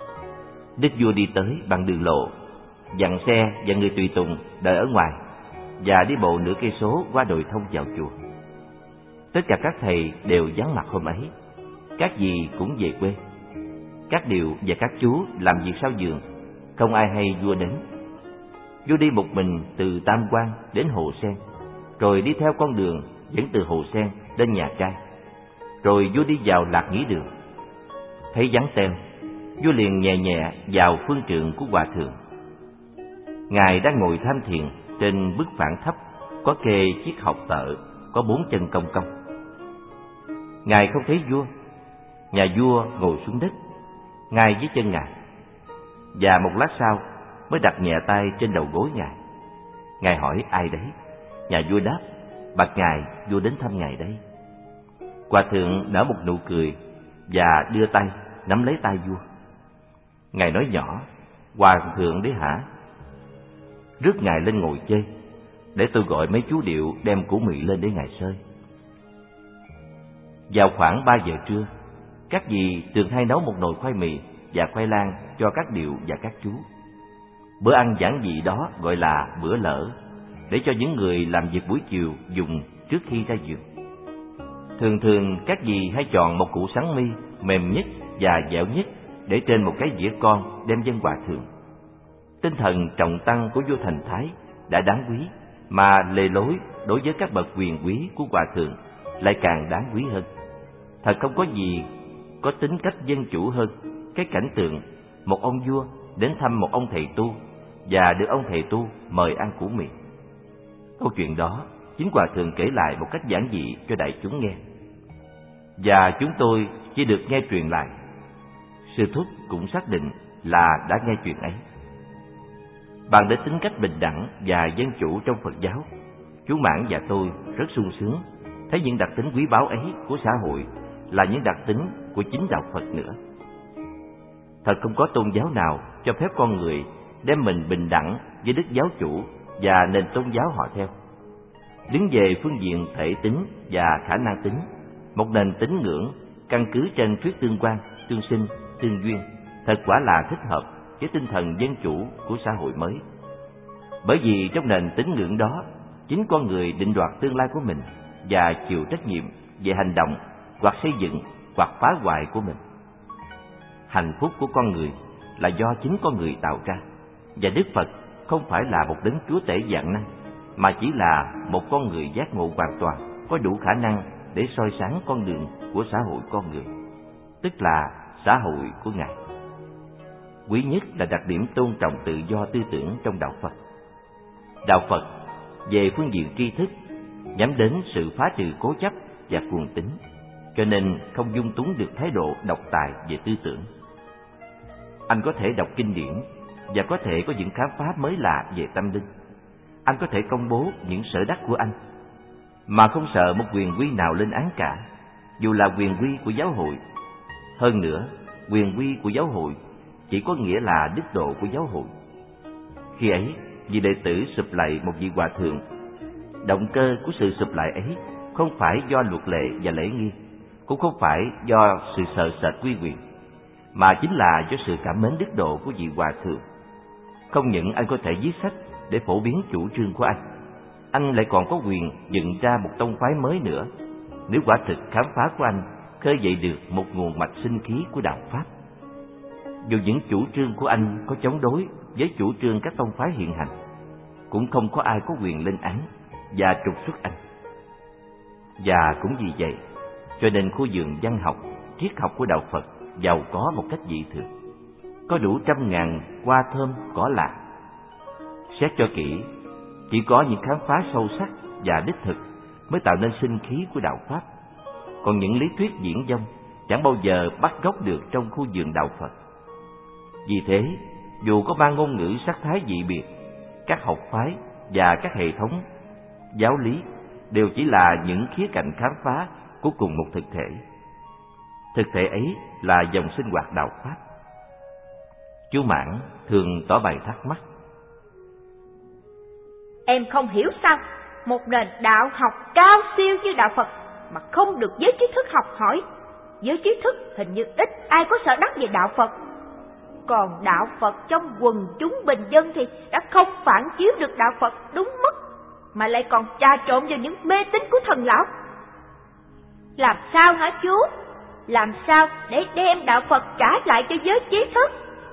Đức vua đi tới bằng đường lộ, dặn xe và người tùy tùng đợi ở ngoài, và đi bộ nửa cây số qua đồi thông vào chùa. Tất cả các thầy đều vắng mặt hôm ấy, các dì cũng về quê. Các điệu và các chú làm việc sau vườn, không ai hay vua đến. Vua đi một mình từ Tam Quan đến Hồ Sen, rồi đi theo con đường dẫn từ Hồ Sen đến nhà trai, rồi vua đi vào Lạc Nhĩ Đường. Thấy vắng teo, vua liền nhẹ nhẹ vào phương trượng của hòa thượng. Ngài đang ngồi tham thiền trên bức phản thấp, có kê chiếc học tợ có bốn chân cong cong. Ngài không thấy vua. Nhà vua ngồi xuống đất, ngay dưới chân ngài, và một lát sau mới đặt nhẹ tay trên đầu gối ngài. Ngài hỏi ai đấy? Nhà vua đáp: bạch ngài, vua đến thăm ngài đây. Hòa thượng nở một nụ cười và đưa tay nắm lấy tay vua. Ngài nói nhỏ: hòa thượng đấy hả? Rước ngài lên ngồi chơi, để tôi gọi mấy chú điệu đem củ mì lên để ngài sơi. Vào khoảng ba giờ trưa, các dì thường hay nấu một nồi khoai mì và khoai lang cho các điệu và các chú. Bữa ăn giản dị đó gọi là bữa lỡ, để cho những người làm việc buổi chiều dùng trước khi ra giường. Thường thường các dì hay chọn một củ sắn mi mềm nhất và dẻo nhất để trên một cái dĩa con đem dâng hòa thượng. Tinh thần trọng tăng của vua Thành Thái đã đáng quý, mà lề lối đối với các bậc quyền quý của hòa thượng lại càng đáng quý hơn. Thật không có gì có tính cách dân chủ hơn cái cảnh tượng một ông vua đến thăm một ông thầy tu và được ông thầy tu mời ăn củ mì. Câu chuyện đó chính hòa thượng kể lại một cách giản dị cho đại chúng nghe, và chúng tôi chỉ được nghe truyền lại. Sư thúc cũng xác định là đã nghe chuyện ấy. Bàn đến tính cách bình đẳng và dân chủ trong Phật giáo, chú Mãn và tôi rất sung sướng thấy những đặc tính quý báu ấy của xã hội là những đặc tính của chính đạo Phật nữa. Thật không có tôn giáo nào cho phép con người đem mình bình đẳng với đức giáo chủ và nền tôn giáo họ theo. Đứng về phương diện thể tính và khả năng tính, một nền tín ngưỡng căn cứ trên thuyết tương quan, tương sinh, tương duyên thật quả là thích hợp với tinh thần dân chủ của xã hội mới. Bởi vì trong nền tín ngưỡng đó, chính con người định đoạt tương lai của mình và chịu trách nhiệm về hành động hoặc xây dựng hoặc phá hoại của mình. Hạnh phúc của con người là do chính con người tạo ra, và Đức Phật không phải là một đấng chúa tể vạn năng, mà chỉ là một con người giác ngộ hoàn toàn, có đủ khả năng để soi sáng con đường của xã hội con người, tức là xã hội của Ngài. Quý nhất là đặc điểm tôn trọng tự do tư tưởng trong đạo Phật. Đạo Phật về phương diện tri thức nhắm đến sự phá trừ cố chấp và cuồng tín, cho nên không dung túng được thái độ độc tài về tư tưởng. Anh có thể đọc kinh điển và có thể có những khám phá mới lạ về tâm linh. Anh có thể công bố những sở đắc của anh, mà không sợ một quyền quy nào lên án cả, dù là quyền quy của giáo hội. Hơn nữa, quyền quy của giáo hội chỉ có nghĩa là đức độ của giáo hội. Khi ấy, vì đệ tử sụp lạy một vị hòa thượng, động cơ của sự sụp lạy ấy không phải do luật lệ và lễ nghi, cũng không phải do sự sợ sệt quy quyền, mà chính là do sự cảm mến đức độ của vị hòa thượng. Không những anh có thể viết sách để phổ biến chủ trương của anh, anh lại còn có quyền dựng ra một tông phái mới nữa, nếu quả thực khám phá của anh khơi dậy được một nguồn mạch sinh khí của đạo Pháp. Dù những chủ trương của anh có chống đối với chủ trương các tông phái hiện hành, cũng không có ai có quyền lên án và trục xuất anh. Và cũng vì vậy, cho nên khu vườn văn học, triết học của đạo Phật giàu có một cách dị thường, có đủ trăm ngàn hoa thơm cỏ lạ. Xét cho kỹ, chỉ có những khám phá sâu sắc và đích thực mới tạo nên sinh khí của đạo Pháp, còn những lý thuyết diễn dông chẳng bao giờ bắt gốc được trong khu vườn đạo Phật. Vì thế, dù có mang ngôn ngữ sắc thái dị biệt, các học phái và các hệ thống giáo lý đều chỉ là những khía cạnh khám phá của cùng một thực thể. Thực thể ấy là dòng sinh hoạt đạo Pháp. Chú Mãn thường tỏ bày thắc mắc: Em không hiểu sao một nền đạo học cao siêu như đạo Phật mà không được giới trí thức học hỏi. Giới trí thức hình như ít ai có sở đắc về đạo Phật, còn đạo Phật trong quần chúng bình dân thì đã không phản chiếu được đạo Phật đúng mức. mà lại còn trà trộn vào những mê tín của thần lão. Làm sao hả chú? Làm sao để đem đạo Phật trả lại cho giới trí thức?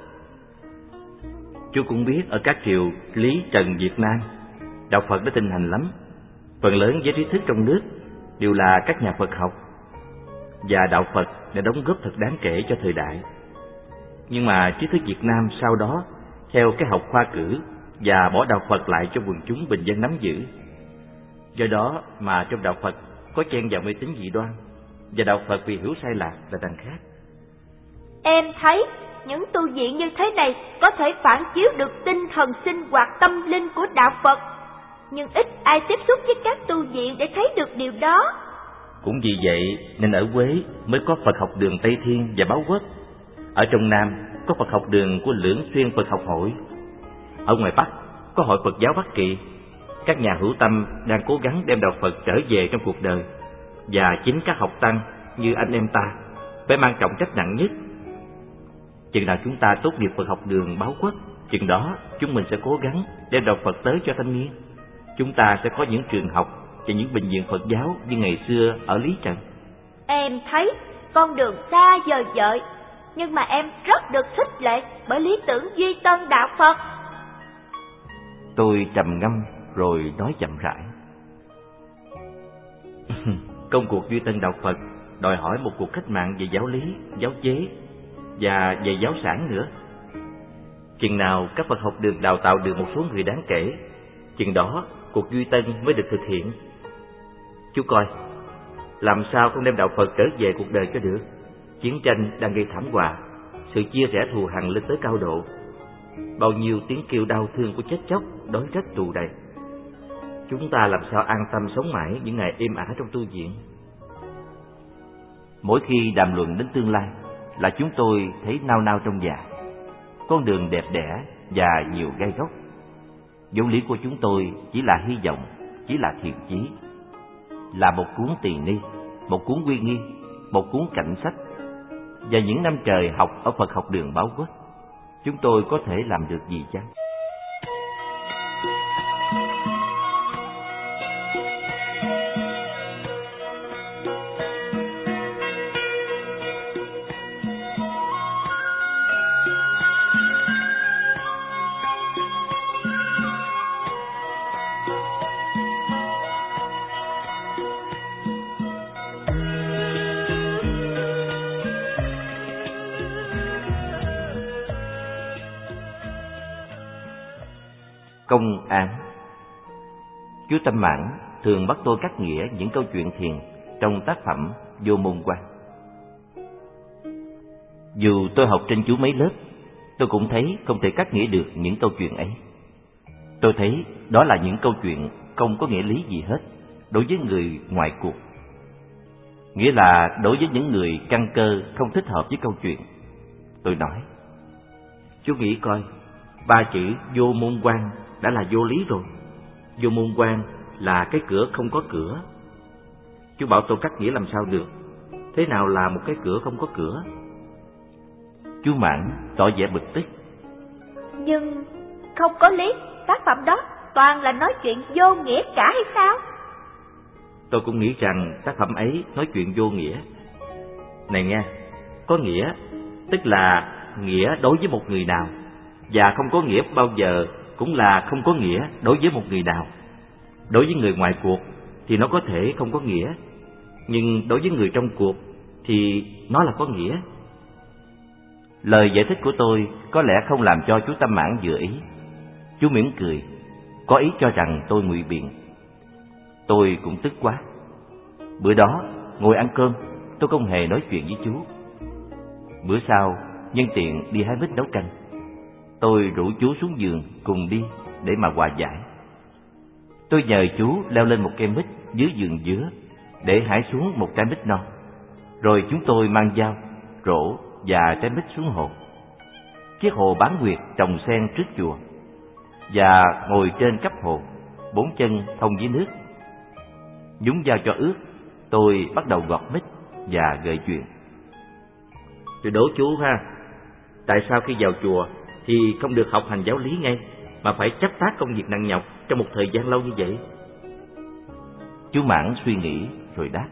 Chú cũng biết ở các triều Lý Trần Việt Nam, đạo Phật đã thịnh hành lắm. Phần lớn giới trí thức trong nước đều là các nhà Phật học, và đạo Phật đã đóng góp thật đáng kể cho thời đại. Nhưng mà trí thức Việt Nam sau đó theo cái học khoa cử và bỏ đạo Phật lại cho quần chúng bình dân nắm giữ. Do đó mà trong đạo Phật có chen vào mê tín dị đoan, và đạo Phật vì hiểu sai lạc là đằng khác. Em thấy những tu viện như thế này có thể phản chiếu được tinh thần sinh hoạt tâm linh của đạo Phật, nhưng ít ai tiếp xúc với các tu viện để thấy được điều đó. Cũng vì vậy nên ở Quế mới có Phật học đường Tây Thiên và Báo Quốc. Ở trong Nam có Phật học đường của Lưỡng Xuyên Phật học hội. Ở ngoài Bắc có Hội Phật giáo Bắc Kỳ. Các nhà hữu tâm đang cố gắng đem đạo Phật trở về trong cuộc đời, và chính các học tăng như anh em ta phải mang trọng trách nặng nhất. Chừng nào chúng ta tốt nghiệp Phật học đường Báo Quốc, chừng đó chúng mình sẽ cố gắng đem đạo Phật tới cho thanh niên. Chúng ta sẽ có những trường học và những bệnh viện Phật giáo như ngày xưa ở Lý Trần. Em thấy con đường xa vời vợi, nhưng mà em rất được khích lệ bởi lý tưởng duy tân đạo Phật. Tôi trầm ngâm rồi nói chậm rãi. Công cuộc duy tân đạo Phật đòi hỏi một cuộc cách mạng về giáo lý, giáo chế và về giáo sản nữa. Chừng nào các Phật học đường đào tạo được một số người đáng kể, chừng đó cuộc duy tân mới được thực hiện. Chú coi, làm sao không đem đạo Phật trở về cuộc đời cho được? Chiến tranh đang gây thảm họa, sự chia rẽ thù hằn lên tới cao độ. Bao nhiêu tiếng kêu đau thương của chết chóc, đói rách tù đầy. Chúng ta làm sao an tâm sống mãi những ngày êm ả trong tu viện? Mỗi khi đàm luận đến tương lai là chúng tôi thấy nao nao trong dạ. Con đường đẹp đẽ và nhiều gai góc. Giáo lý của chúng tôi chỉ là hy vọng, chỉ là thiện chí, là một cuốn tỳ ni, một cuốn quy nghi, một cuốn cảnh sách. Và những năm trời học ở Phật học đường Báo Quốc, chúng tôi có thể làm được gì chăng? Công án. Chú Tâm Mãn thường bắt tôi cắt nghĩa những câu chuyện thiền trong tác phẩm Vô Môn Quan. Dù tôi học trên chú mấy lớp, tôi cũng thấy không thể cắt nghĩa được những câu chuyện ấy. Tôi thấy đó là những câu chuyện không có nghĩa lý gì hết đối với người ngoài cuộc. Nghĩa là đối với những người căn cơ không thích hợp với câu chuyện. Tôi nói, chú nghĩ coi, ba chữ Vô Môn Quan đã là vô lý rồi. Vô môn quan là cái cửa không có cửa. Chú bảo tôi cắt nghĩa làm sao được? Thế nào là một cái cửa không có cửa? Chú Mãn tỏ vẻ bực tức. Nhưng không có lý, tác phẩm đó toàn là nói chuyện vô nghĩa cả hay sao? Tôi cũng nghĩ rằng tác phẩm ấy nói chuyện vô nghĩa. Này nghe, có nghĩa tức là nghĩa đối với một người nào, và không có nghĩa bao giờ cũng là không có nghĩa đối với một người nào. Đối với người ngoài cuộc thì nó có thể không có nghĩa, nhưng đối với người trong cuộc thì nó là có nghĩa. Lời giải thích của tôi có lẽ không làm cho chú Tâm Mãn vừa ý. Chú mỉm cười, có ý cho rằng tôi ngụy biện. Tôi cũng tức quá. Bữa đó ngồi ăn cơm, tôi không hề nói chuyện với chú. Bữa sau nhân tiện đi hái mít nấu canh, tôi rủ chú xuống giường cùng đi để mà hòa giải. Tôi nhờ chú leo lên một cây mít dưới vườn dứa để hái xuống một trái mít non. Rồi chúng tôi mang dao, rổ và trái mít xuống hồ. Chiếc hồ bán nguyệt trồng sen trước chùa, và ngồi trên cấp hồ, bốn chân thông dưới nước. Nhúng dao cho ướt, tôi bắt đầu gọt mít và gợi chuyện. Tôi đố chú ha, tại sao khi vào chùa thì không được học hành giáo lý ngay, mà phải chấp tác công việc nặng nhọc trong một thời gian lâu như vậy? Chú Mãng suy nghĩ rồi đáp: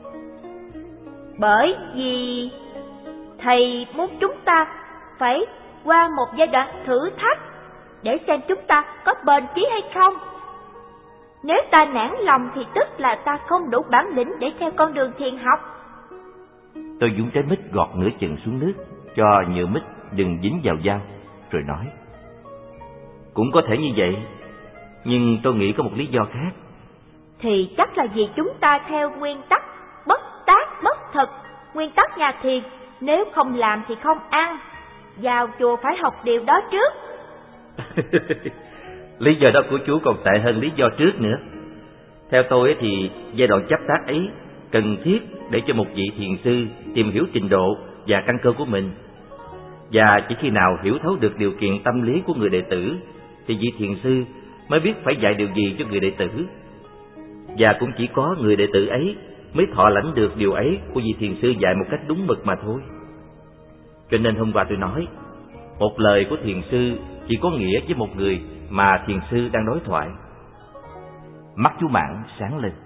Bởi vì thầy muốn chúng ta phải qua một giai đoạn thử thách để xem chúng ta có bền chí hay không. Nếu ta nản lòng thì tức là ta không đủ bản lĩnh để theo con đường thiền học. Tôi dũng trái mít gọt nửa chừng xuống nước, cho nhựa mít đừng dính vào dao, rồi nói: Cũng có thể như vậy, nhưng tôi nghĩ có một lý do khác. Thì chắc là vì chúng ta theo nguyên tắc bất tác bất thực, nguyên tắc nhà thiền, nếu không làm thì không ăn. Vào chùa phải học điều đó trước. Lý do đó của chú còn tệ hơn lý do trước nữa. Theo tôi thì giai đoạn chấp tác ấy cần thiết để cho một vị thiền sư tìm hiểu trình độ và căn cơ của mình. Và chỉ khi nào hiểu thấu được điều kiện tâm lý của người đệ tử thì vị thiền sư mới biết phải dạy điều gì cho người đệ tử. Và cũng chỉ có người đệ tử ấy mới thọ lãnh được điều ấy của vị thiền sư dạy một cách đúng mực mà thôi. Cho nên hôm qua tôi nói, một lời của thiền sư chỉ có nghĩa với một người mà thiền sư đang đối thoại. Mắt chú Mãng sáng lên.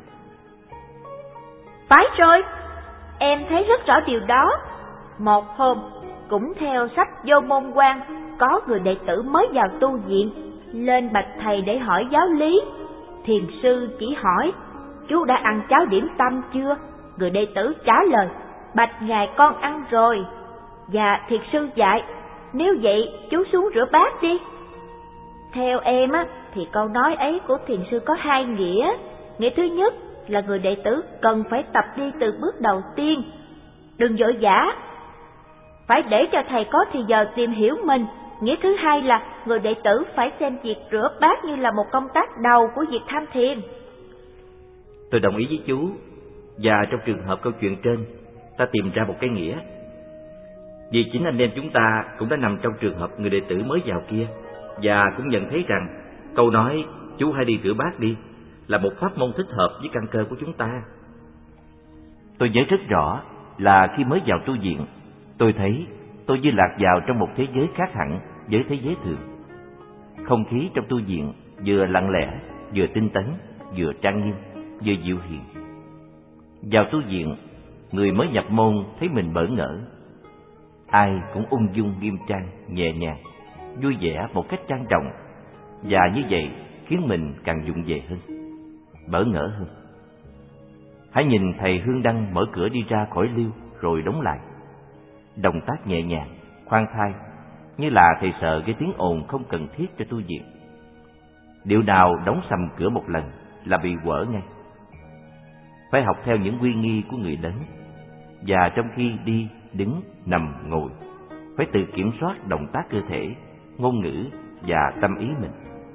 Phải rồi, em thấy rất rõ điều đó. Một hôm, cũng theo sách Vô Môn Quan, có người đệ tử mới vào tu viện, lên bạch thầy để hỏi giáo lý. Thiền sư chỉ hỏi: Chú đã ăn cháo điểm tâm chưa? Người đệ tử trả lời: Bạch ngài, con ăn rồi. Và thiền sư dạy: Nếu vậy chú xuống rửa bát đi. Theo em á, thì câu nói ấy của thiền sư có hai nghĩa. Nghĩa thứ nhất là người đệ tử cần phải tập đi từ bước đầu tiên, đừng vội vã, phải để cho thầy có thì giờ tìm hiểu mình. Nghĩa thứ hai là người đệ tử phải xem việc rửa bát như là một công tác đầu của việc tham thiền. Tôi đồng ý với chú. Và trong trường hợp câu chuyện trên, ta tìm ra một cái nghĩa. Vì chính anh em chúng ta cũng đã nằm trong trường hợp người đệ tử mới vào kia, và cũng nhận thấy rằng câu nói chú hãy đi rửa bát đi là một pháp môn thích hợp với căn cơ của chúng ta. Tôi nhớ rất rõ là khi mới vào tu viện, tôi thấy tôi như lạc vào trong một thế giới khác hẳn với thế giới thường. Không khí trong tu viện vừa lặng lẽ, vừa tinh tấn, vừa trang nghiêm, vừa dịu hiền. Vào tu viện, người mới nhập môn thấy mình bỡ ngỡ. Ai cũng ung dung nghiêm trang, nhẹ nhàng, vui vẻ một cách trang trọng, và như vậy khiến mình càng vụng về hơn, bỡ ngỡ hơn. Hãy nhìn thầy Hương Đăng mở cửa đi ra khỏi liêu rồi đóng lại. Động tác nhẹ nhàng, khoan thai, như là thầy sợ gây tiếng ồn không cần thiết cho tu viện. Điệu nào đóng sầm cửa một lần là bị quở ngay. Phải học theo những uy nghi của người lớn, và trong khi đi, đứng, nằm, ngồi, phải tự kiểm soát động tác cơ thể, ngôn ngữ và tâm ý mình.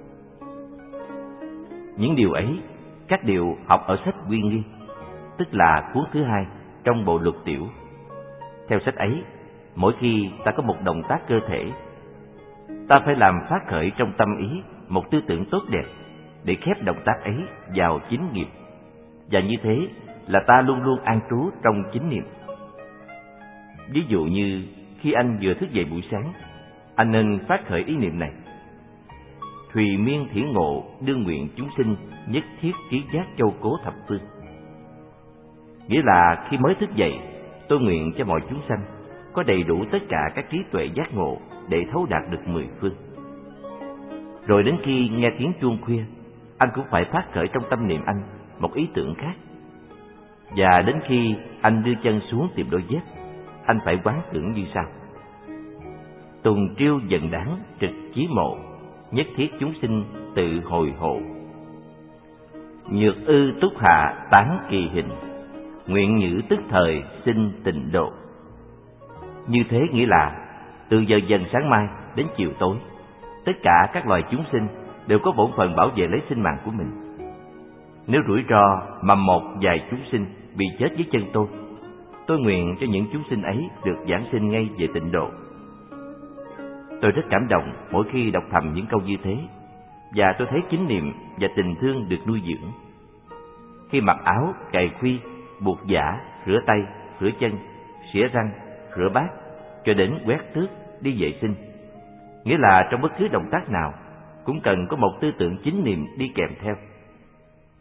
Những điều ấy, các điều học ở sách uy nghi, tức là cuốn thứ hai trong bộ luật tiểu. Theo sách ấy, mỗi khi ta có một động tác cơ thể, ta phải làm phát khởi trong tâm ý một tư tưởng tốt đẹp để khép động tác ấy vào chính nghiệp, và như thế là ta luôn luôn an trú trong chính niệm. Ví dụ như khi anh vừa thức dậy buổi sáng, anh nên phát khởi ý niệm này: Thùy miên thiển ngộ đương nguyện chúng sinh nhất thiết trí giác châu cố thập phương. Nghĩa là khi mới thức dậy, tôi nguyện cho mọi chúng sanh có đầy đủ tất cả các trí tuệ giác ngộ để thấu đạt được mười phương. Rồi đến khi nghe tiếng chuông khuya, anh cũng phải phát khởi trong tâm niệm anh một ý tưởng khác. Và đến khi anh đưa chân xuống tìm đôi dép, anh phải quán tưởng như sau: Tuần triêu dần đáng trực chí mộ, nhất thiết chúng sinh tự hồi hộ. Nhược ư túc hạ tán kỳ hình, nguyện nhữ tức thời sinh tịnh độ. Như thế nghĩa là từ giờ dần sáng mai đến chiều tối, tất cả các loài chúng sinh đều có bổn phận bảo vệ lấy sinh mạng của mình. Nếu rủi ro mà một vài chúng sinh bị chết dưới chân tôi, tôi nguyện cho những chúng sinh ấy được giảng sinh ngay về tịnh độ. Tôi rất cảm động mỗi khi đọc thầm những câu như thế, và tôi thấy chính niệm và tình thương được nuôi dưỡng. Khi mặc áo, cài khuy, buộc giả, rửa tay, rửa chân, xỉa răng, rửa bát, cho đến quét tước, đi vệ sinh, nghĩa là trong bất cứ động tác nào cũng cần có một tư tưởng chính niệm đi kèm theo.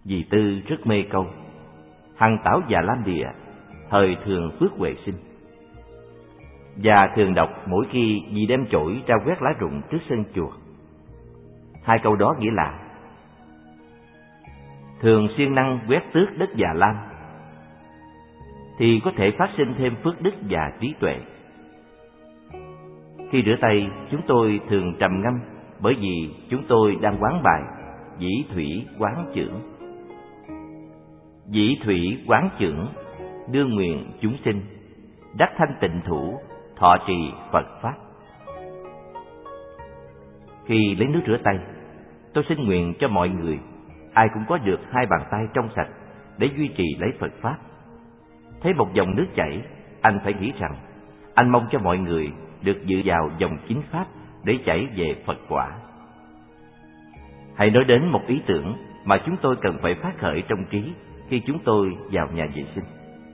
Dì Tư rất mê câu: hằng tảo già lam địa, thời thường phước huệ sinh. Và thường đọc mỗi khi dì đem chổi ra quét lá rụng trước sân chùa. Hai câu đó nghĩa là thường siêng năng quét tước đất già lam thì có thể phát sinh thêm phước đức và trí tuệ. Khi rửa tay, chúng tôi thường trầm ngâm, bởi vì chúng tôi đang quán bài dĩ thủy quán chưởng. Dĩ thủy quán chưởng, đương nguyện chúng sinh đắc thanh tịnh thủ, thọ trì Phật pháp. Khi lấy nước rửa tay, tôi xin nguyện cho mọi người ai cũng có được hai bàn tay trong sạch để duy trì lấy Phật pháp. Thấy một dòng nước chảy, anh phải nghĩ rằng anh mong cho mọi người được dự vào dòng chính pháp để chảy về Phật quả. Hãy nói đến một ý tưởng mà chúng tôi cần phải phát khởi trong trí khi chúng tôi vào nhà vệ sinh.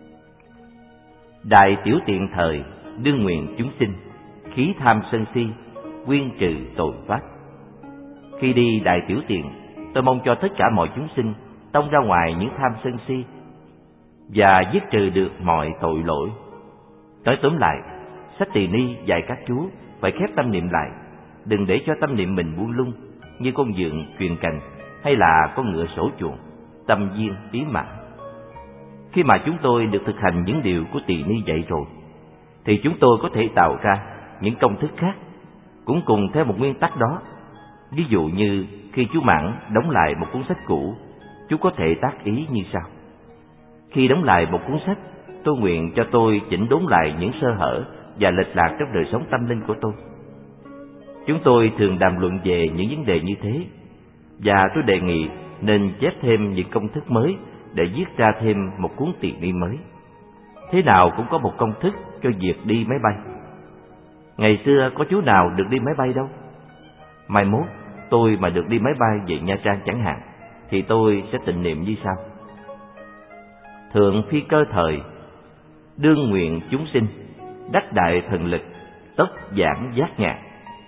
Đại tiểu tiện thời, đương nguyện chúng sinh khí tham sân si, quyên trừ tội phát. Khi đi đại tiểu tiện, tôi mong cho tất cả mọi chúng sinh tông ra ngoài những tham sân si và dứt trừ được mọi tội lỗi. Nói tóm lại, sách Tỳ Ni dạy các chú phải khép tâm niệm lại, đừng để cho tâm niệm mình buông lung như con dượng truyền cành hay là con ngựa sổ chuồng, tâm viên ý mã. Khi mà chúng tôi được thực hành những điều của Tỳ Ni dạy rồi, thì chúng tôi có thể tạo ra những công thức khác, cũng cùng theo một nguyên tắc đó. Ví dụ như khi chú Mãn đóng lại một cuốn sách cũ, chú có thể tác ý như sau: khi đóng lại một cuốn sách, tôi nguyện cho tôi chỉnh đốn lại những sơ hở và lệch lạc trong đời sống tâm linh của tôi. Chúng tôi thường đàm luận về những vấn đề như thế, và tôi đề nghị nên chép thêm những công thức mới để viết ra thêm một cuốn Tỳ Ni mới. Thế nào cũng có một công thức cho việc đi máy bay. Ngày xưa có chú nào được đi máy bay đâu. Mai mốt tôi mà được đi máy bay về Nha Trang chẳng hạn, thì tôi sẽ tịnh niệm như sau: thượng phi cơ thời, đương nguyện chúng sinh đắc đại thần lực, tốc giảng giác ngạc.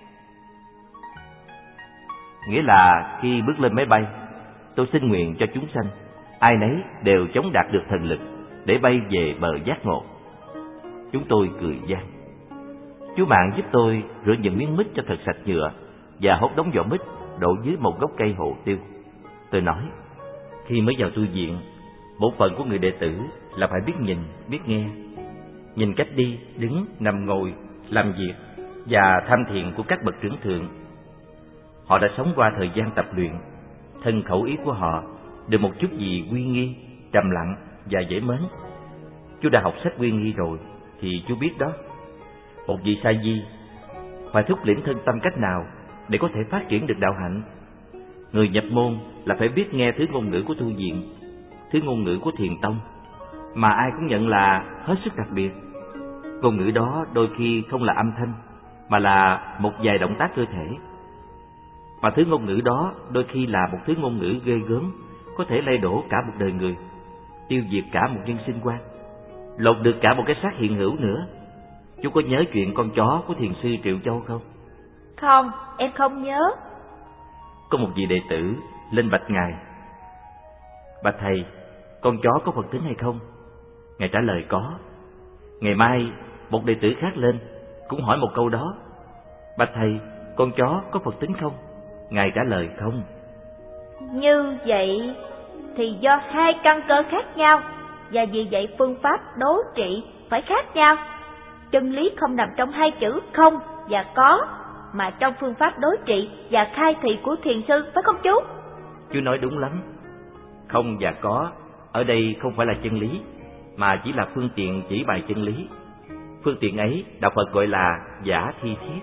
Nghĩa là khi bước lên máy bay, tôi xin nguyện cho chúng sanh ai nấy đều chống đạt được thần lực để bay về bờ giác ngộ. Chúng tôi cười vang. Chú Mạng giúp tôi rửa những miếng mít cho thật sạch nhựa và hốt đống vỏ mít đổ dưới một gốc cây hồ tiêu. Tôi nói, khi mới vào tu viện, bổn phận của người đệ tử là phải biết nhìn, biết nghe. Nhìn cách đi, đứng, nằm ngồi, làm việc và tham thiện của các bậc trưởng thượng. Họ đã sống qua thời gian tập luyện, thân khẩu ý của họ được một chút gì uy nghi, trầm lặng và dễ mến. Chú đã học sách uy nghi rồi thì chú biết đó. Một vị sa di phải thúc liễm thân tâm cách nào để có thể phát triển được đạo hạnh. Người nhập môn là phải biết nghe thứ ngôn ngữ của tu viện, thứ ngôn ngữ của thiền tông, mà ai cũng nhận là hết sức đặc biệt. Ngôn ngữ đó đôi khi không là âm thanh, mà là một vài động tác cơ thể. Mà thứ ngôn ngữ đó đôi khi là một thứ ngôn ngữ ghê gớm, có thể lay đổ cả một đời người, tiêu diệt cả một nhân sinh quan, lột được cả một cái xác hiện hữu nữa. Chú có nhớ chuyện con chó của thiền sư Triệu Châu không? Không, em không nhớ. Có một vị đệ tử lên bạch Ngài: bạch thầy, con chó có Phật tính hay không? Ngài trả lời có. Ngày mai một đệ tử khác lên cũng hỏi một câu đó: bạch thầy, con chó có Phật tính không? Ngài trả lời không. Như vậy thì do hai căn cơ khác nhau, và vì vậy phương pháp đối trị phải khác nhau. Chân lý không nằm trong hai chữ không và có, mà trong phương pháp đối trị và khai thị của thiền sư, phải không chú? Chú nói đúng lắm. Không và có ở đây không phải là chân lý, mà chỉ là phương tiện chỉ bày chân lý. Phương tiện ấy đạo Phật gọi là giả thi thiết.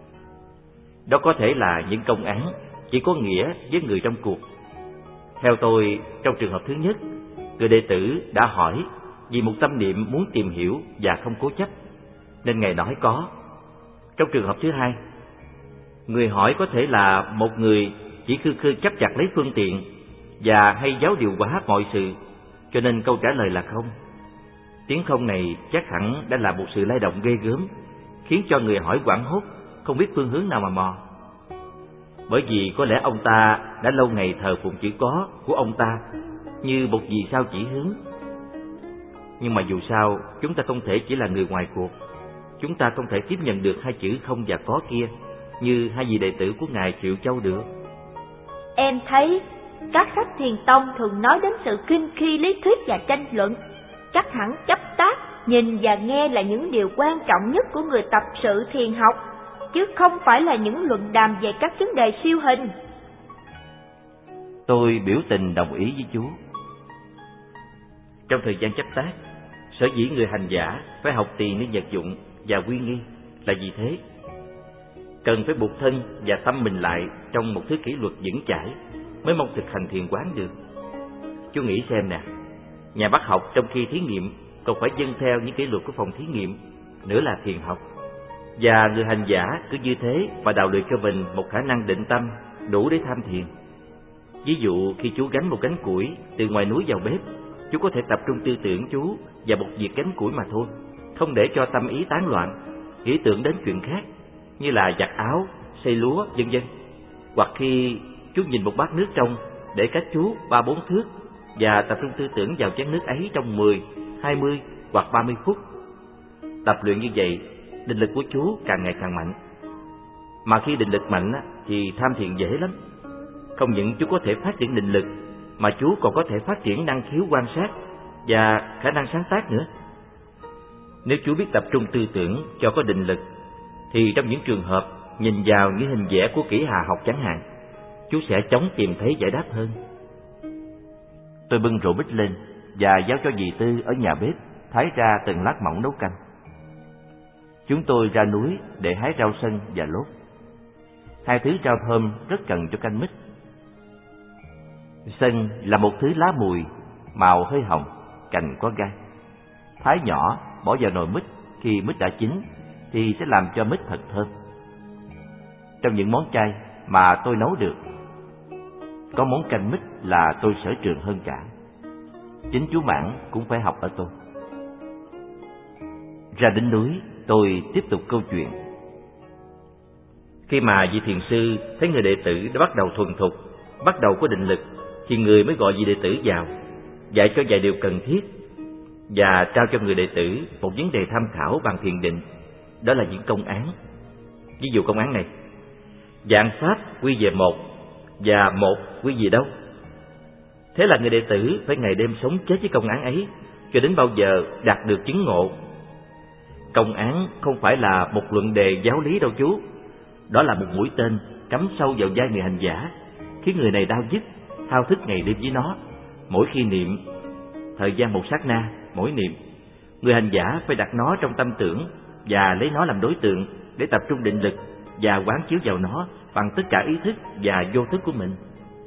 Đó có thể là những công án chỉ có nghĩa với người trong cuộc. Theo tôi, trong trường hợp thứ nhất, người đệ tử đã hỏi vì một tâm niệm muốn tìm hiểu và không cố chấp, nên Ngài nói có. Trong trường hợp thứ hai, người hỏi có thể là một người chỉ khư khư chấp chặt lấy phương tiện và hay giáo điều hóa mọi sự, cho nên câu trả lời là không. Tiếng không này chắc hẳn đã là một sự lay động ghê gớm, khiến cho người hỏi hoảng hốt, không biết phương hướng nào mà mò. Bởi vì có lẽ ông ta đã lâu ngày thờ phụng chữ có của ông ta, như một vì sao chỉ hướng. Nhưng mà dù sao, chúng ta không thể chỉ là người ngoài cuộc. Chúng ta không thể tiếp nhận được hai chữ không và có kia như hai vị đệ tử của Ngài Triệu Châu được. Em thấy các sách thiền tông thường nói đến sự kinh khi lý thuyết và tranh luận. Chắc hẳn chấp tác, nhìn và nghe là những điều quan trọng nhất của người tập sự thiền học, chứ không phải là những luận đàm về các vấn đề siêu hình. Tôi biểu tình đồng ý với chú. Trong thời gian chấp tác, sở dĩ người hành giả phải học tiền để vật dụng và quy nghi là vì thế. Cần phải buộc thân và tâm mình lại trong một thứ kỷ luật vững chãi mới mong thực hành thiền quán được. Chú nghĩ xem nè, nhà bác học trong khi thí nghiệm còn phải vâng theo những kỷ luật của phòng thí nghiệm, nữa là thiền học. Và người hành giả cứ như thế và đào luyện cho mình một khả năng định tâm đủ để tham thiền. Ví dụ khi chú gánh một gánh củi từ ngoài núi vào bếp, chú có thể tập trung tư tưởng chú vào một việc gánh củi mà thôi, không để cho tâm ý tán loạn, nghĩ tưởng đến chuyện khác như là giặt áo, xây lúa, vân vân. Hoặc khi chú nhìn một bát nước trong để cách chú ba bốn thước và tập trung tư tưởng vào chén nước ấy trong mười, hai mươi hoặc ba mươi phút. Tập luyện như vậy, định lực của chú càng ngày càng mạnh. Mà khi định lực mạnh thì tham thiền dễ lắm. Không những chú có thể phát triển định lực, mà chú còn có thể phát triển năng khiếu quan sát và khả năng sáng tác nữa. Nếu chú biết tập trung tư tưởng cho có định lực, thì trong những trường hợp nhìn vào những hình vẽ của kỹ hà học chẳng hạn, chú sẽ chóng tìm thấy giải đáp hơn. Tôi bưng rượu bích lên và giao cho dì Tư ở nhà bếp thái ra từng lát mỏng nấu canh. Chúng tôi ra núi để hái rau sân và lốt. Hai thứ rau thơm rất cần cho canh mít. Sân là một thứ lá mùi, màu hơi hồng, cành có gai. Thái nhỏ, bỏ vào nồi mít, khi mít đã chín thì sẽ làm cho mít thật thơm. Trong những món chay mà tôi nấu được, có món canh mít là tôi sở trường hơn cả. Chính chú Mãn cũng phải học ở tôi. Ra đến núi, tôi tiếp tục câu chuyện. Khi mà vị thiền sư thấy người đệ tử đã bắt đầu thuần thục, bắt đầu có định lực, thì người mới gọi vị đệ tử vào, dạy cho vài điều cần thiết và trao cho người đệ tử một vấn đề tham khảo bằng thiền định, đó là những công án. Ví dụ công án này: vạn pháp quy về một, và một quy về đâu? Thế là người đệ tử phải ngày đêm sống chết với công án ấy cho đến bao giờ đạt được chứng ngộ. Công án không phải là một luận đề giáo lý đâu chú. Đó là một mũi tên cắm sâu vào vai người hành giả, khiến người này đau nhức, thao thức ngày đêm với nó. Mỗi khi niệm, thời gian một sát na, mỗi niệm, người hành giả phải đặt nó trong tâm tưởng và lấy nó làm đối tượng để tập trung định lực và quán chiếu vào nó bằng tất cả ý thức và vô thức của mình.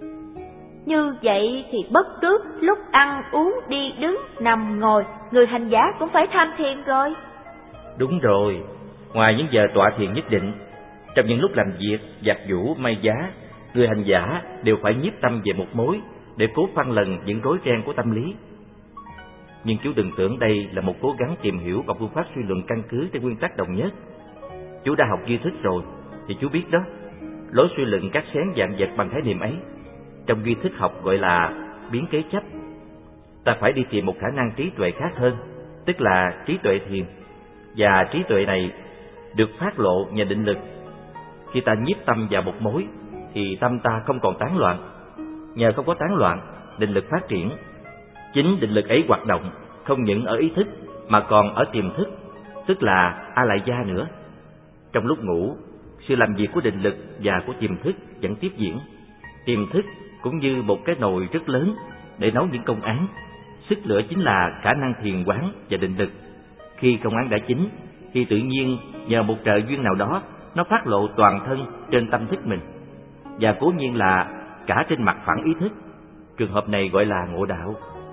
Như vậy thì bất cứ lúc ăn, uống, đi, đứng, nằm, ngồi, người hành giả cũng phải tham thiền rồi. Đúng rồi, ngoài những giờ tọa thiền nhất định, trong những lúc làm việc, giặt giũ, may giá, người hành giả đều phải nhiếp tâm về một mối để cố phân lần những rối ren của tâm lý. Nhưng chú đừng tưởng đây là một cố gắng tìm hiểu bằng phương pháp suy luận căn cứ theo nguyên tắc đồng nhất. Chú đã học duy thức rồi thì chú biết đó, lối suy luận cắt xén vạn vật bằng khái niệm ấy, trong duy thức học gọi là biến kế chấp. Ta phải đi tìm một khả năng trí tuệ khác hơn, tức là trí tuệ thiền. Và trí tuệ này được phát lộ nhờ định lực. Khi ta nhiếp tâm vào một mối thì tâm ta không còn tán loạn. Nhờ không có tán loạn, định lực phát triển. Chính định lực ấy hoạt động không những ở ý thức mà còn ở tiềm thức, tức là a lại gia nữa. Trong lúc ngủ, sự làm việc của định lực và của tiềm thức vẫn tiếp diễn. Tiềm thức cũng như một cái nồi rất lớn để nấu những công án. Sức lửa chính là khả năng thiền quán và định lực. Khi công án đã chín thì tự nhiên nhờ một trợ duyên nào đó, nó phát lộ toàn thân trên tâm thức mình, và cố nhiên là cả trên mặt phản ý thức. Trường hợp này gọi là ngộ đạo.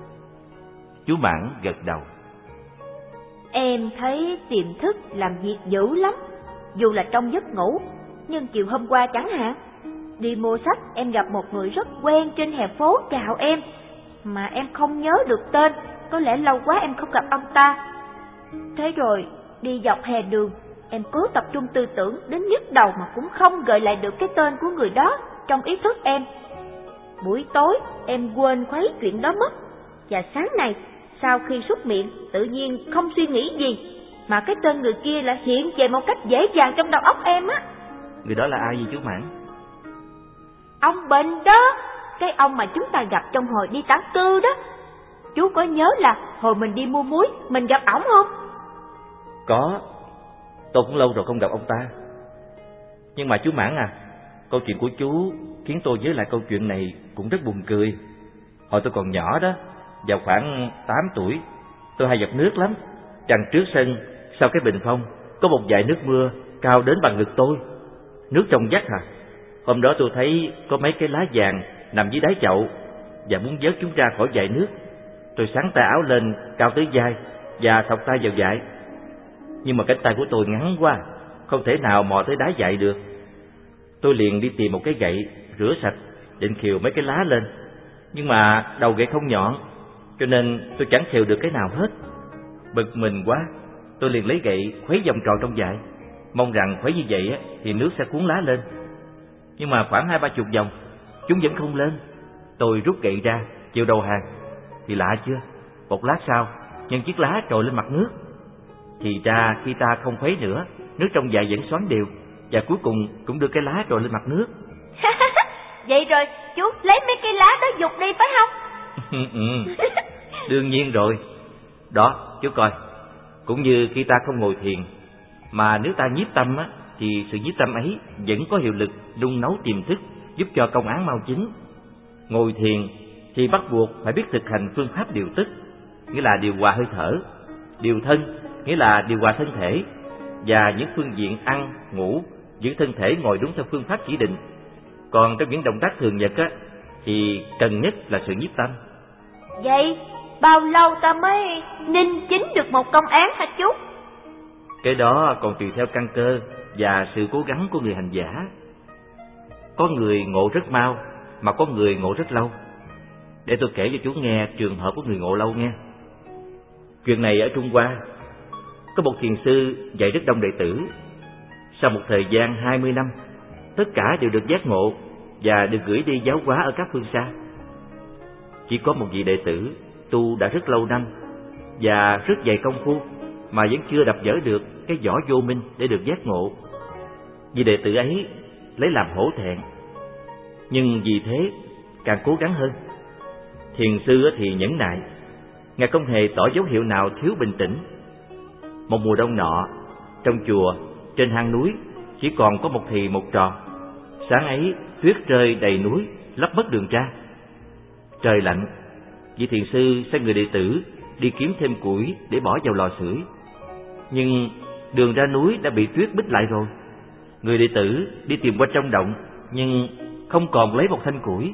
Chú Mãn gật đầu. Em thấy tiềm thức làm việc dữ lắm, dù là trong giấc ngủ. Nhưng chiều hôm qua chẳng hạn, đi mua sách em gặp một người rất quen trên hè phố chào em, mà em không nhớ được tên, có lẽ lâu quá em không gặp ông ta. Thế rồi đi dọc hè đường, em cố tập trung tư tưởng đến nhức đầu mà cũng không gợi lại được cái tên của người đó trong ý thức em. Buổi tối em quên khuấy chuyện đó mất. Và sáng nay sau khi súc miệng tự nhiên không suy nghĩ gì, mà cái tên người kia lại hiện về một cách dễ dàng trong đầu óc em á. Người đó là ai vậy chú Mãn? Ông Bình đó, cái ông mà chúng ta gặp trong hồi đi tản cư đó. Chú có nhớ là hồi mình đi mua muối mình gặp ổng không? Có, tôi cũng lâu rồi không gặp ông ta. Nhưng mà chú Mãn à, câu chuyện của chú khiến tôi nhớ lại câu chuyện này cũng rất buồn cười. Hồi tôi còn nhỏ đó, vào khoảng tám tuổi, tôi hay giặt nước lắm. Chằng trước sân, sau cái bình phong, có một dải nước mưa cao đến bằng ngực tôi. Nước trong vắt à. Hôm đó tôi thấy có mấy cái lá vàng nằm dưới đáy chậu và muốn vớt chúng ra khỏi dải nước. Tôi xắn tay áo lên cao tới vai và thọc tay vào dải. Nhưng mà cánh tay của tôi ngắn quá, không thể nào mò tới đáy dải được. Tôi liền đi tìm một cái gậy rửa sạch, định khều mấy cái lá lên. Nhưng mà đầu gậy không nhọn, cho nên tôi chẳng khều được cái nào hết. Bực mình quá, tôi liền lấy gậy khuấy vòng tròn trong dải, mong rằng khuấy như vậy thì nước sẽ cuốn lá lên. Nhưng mà khoảng hai ba chục vòng, chúng vẫn không lên. Tôi rút gậy ra, chịu đầu hàng. Thì lạ chưa, một lát sau, nhân chiếc lá trồi lên mặt nước. Thì ra khi ta không khuấy nữa, nước trong dải vẫn xoắn đều, và cuối cùng cũng đưa cái lá trồi lên mặt nước. Vậy rồi chú lấy mấy cái lá đó dục đi phải không? Ừ, đương nhiên rồi. Đó, chú coi, cũng như khi ta không ngồi thiền, mà nếu ta nhiếp tâm á, thì sự nhiếp tâm ấy vẫn có hiệu lực nung nấu tiềm thức, giúp cho công án mau chính. Ngồi thiền thì bắt buộc phải biết thực hành phương pháp điều tức, nghĩa là điều hòa hơi thở, điều thân, nghĩa là điều hòa thân thể, và những phương diện ăn, ngủ, giữ thân thể ngồi đúng theo phương pháp chỉ định. Còn trong những động tác thường nhật á, thì cần nhất là sự nhiếp tâm. Vậy bao lâu ta mới ninh chính được một công án hả chú? Cái đó còn tùy theo căn cơ và sự cố gắng của người hành giả. Có người ngộ rất mau, mà có người ngộ rất lâu. Để tôi kể cho chú nghe trường hợp của người ngộ lâu nghe. Chuyện này ở Trung Hoa, có một thiền sư dạy rất đông đệ tử. Sau một thời gian hai mươi năm, tất cả đều được giác ngộ và được gửi đi giáo hóa ở các phương xa. Chỉ có một vị đệ tử tu đã rất lâu năm và rất dày công phu mà vẫn chưa đập vỡ được cái vỏ vô minh để được giác ngộ. Vị đệ tử ấy lấy làm hổ thẹn, nhưng vì thế càng cố gắng hơn. Thiền sư thì nhẫn nại, ngài không hề tỏ dấu hiệu nào thiếu bình tĩnh. Một mùa đông nọ, trong chùa trên hang núi chỉ còn có một thầy một trò. Sáng ấy tuyết rơi đầy núi, lấp mất đường ra. Trời lạnh, vị thiền sư sai người đệ tử đi kiếm thêm củi để bỏ vào lò sưởi. Nhưng đường ra núi đã bị tuyết bích lại rồi. Người đệ tử đi tìm qua trong động, nhưng không còn lấy một thanh củi.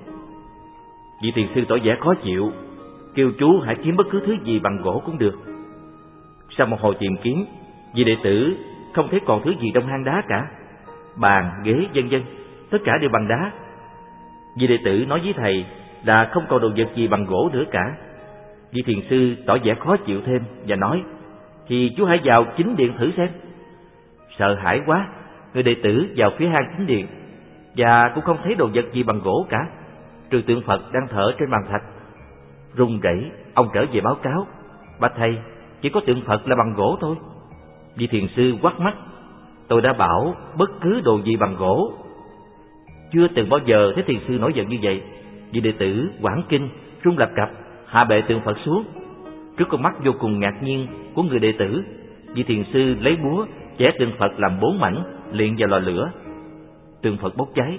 Vị thiền sư tỏ vẻ khó chịu, kêu chú hãy kiếm bất cứ thứ gì bằng gỗ cũng được. Sau một hồi tìm kiếm, vị đệ tử không thấy còn thứ gì trong hang đá cả. Bàn, ghế, vân vân, tất cả đều bằng đá. Vị đệ tử nói với thầy là không còn đồ vật gì bằng gỗ nữa cả. Vị thiền sư tỏ vẻ khó chịu thêm và nói: thì chú hãy vào chính điện thử xem. Sợ hãi quá, người đệ tử vào phía hang chính điện và cũng không thấy đồ vật gì bằng gỗ cả, trừ tượng Phật đang thở trên bàn thạch. Run rẩy, ông trở về báo cáo: bạch thầy, chỉ có tượng Phật là bằng gỗ thôi. Vị thiền sư quát mắt: tôi đã bảo bất cứ đồ gì bằng gỗ. Chưa từng bao giờ thấy thiền sư nổi giận như vậy. Vị đệ tử hoảng kinh, run lập cập hạ bệ tượng Phật xuống. Trước con mắt vô cùng ngạc nhiên của người đệ tử, vị thiền sư lấy búa chẻ tượng Phật làm bốn mảnh, liền vào lò lửa. Tượng Phật bốc cháy.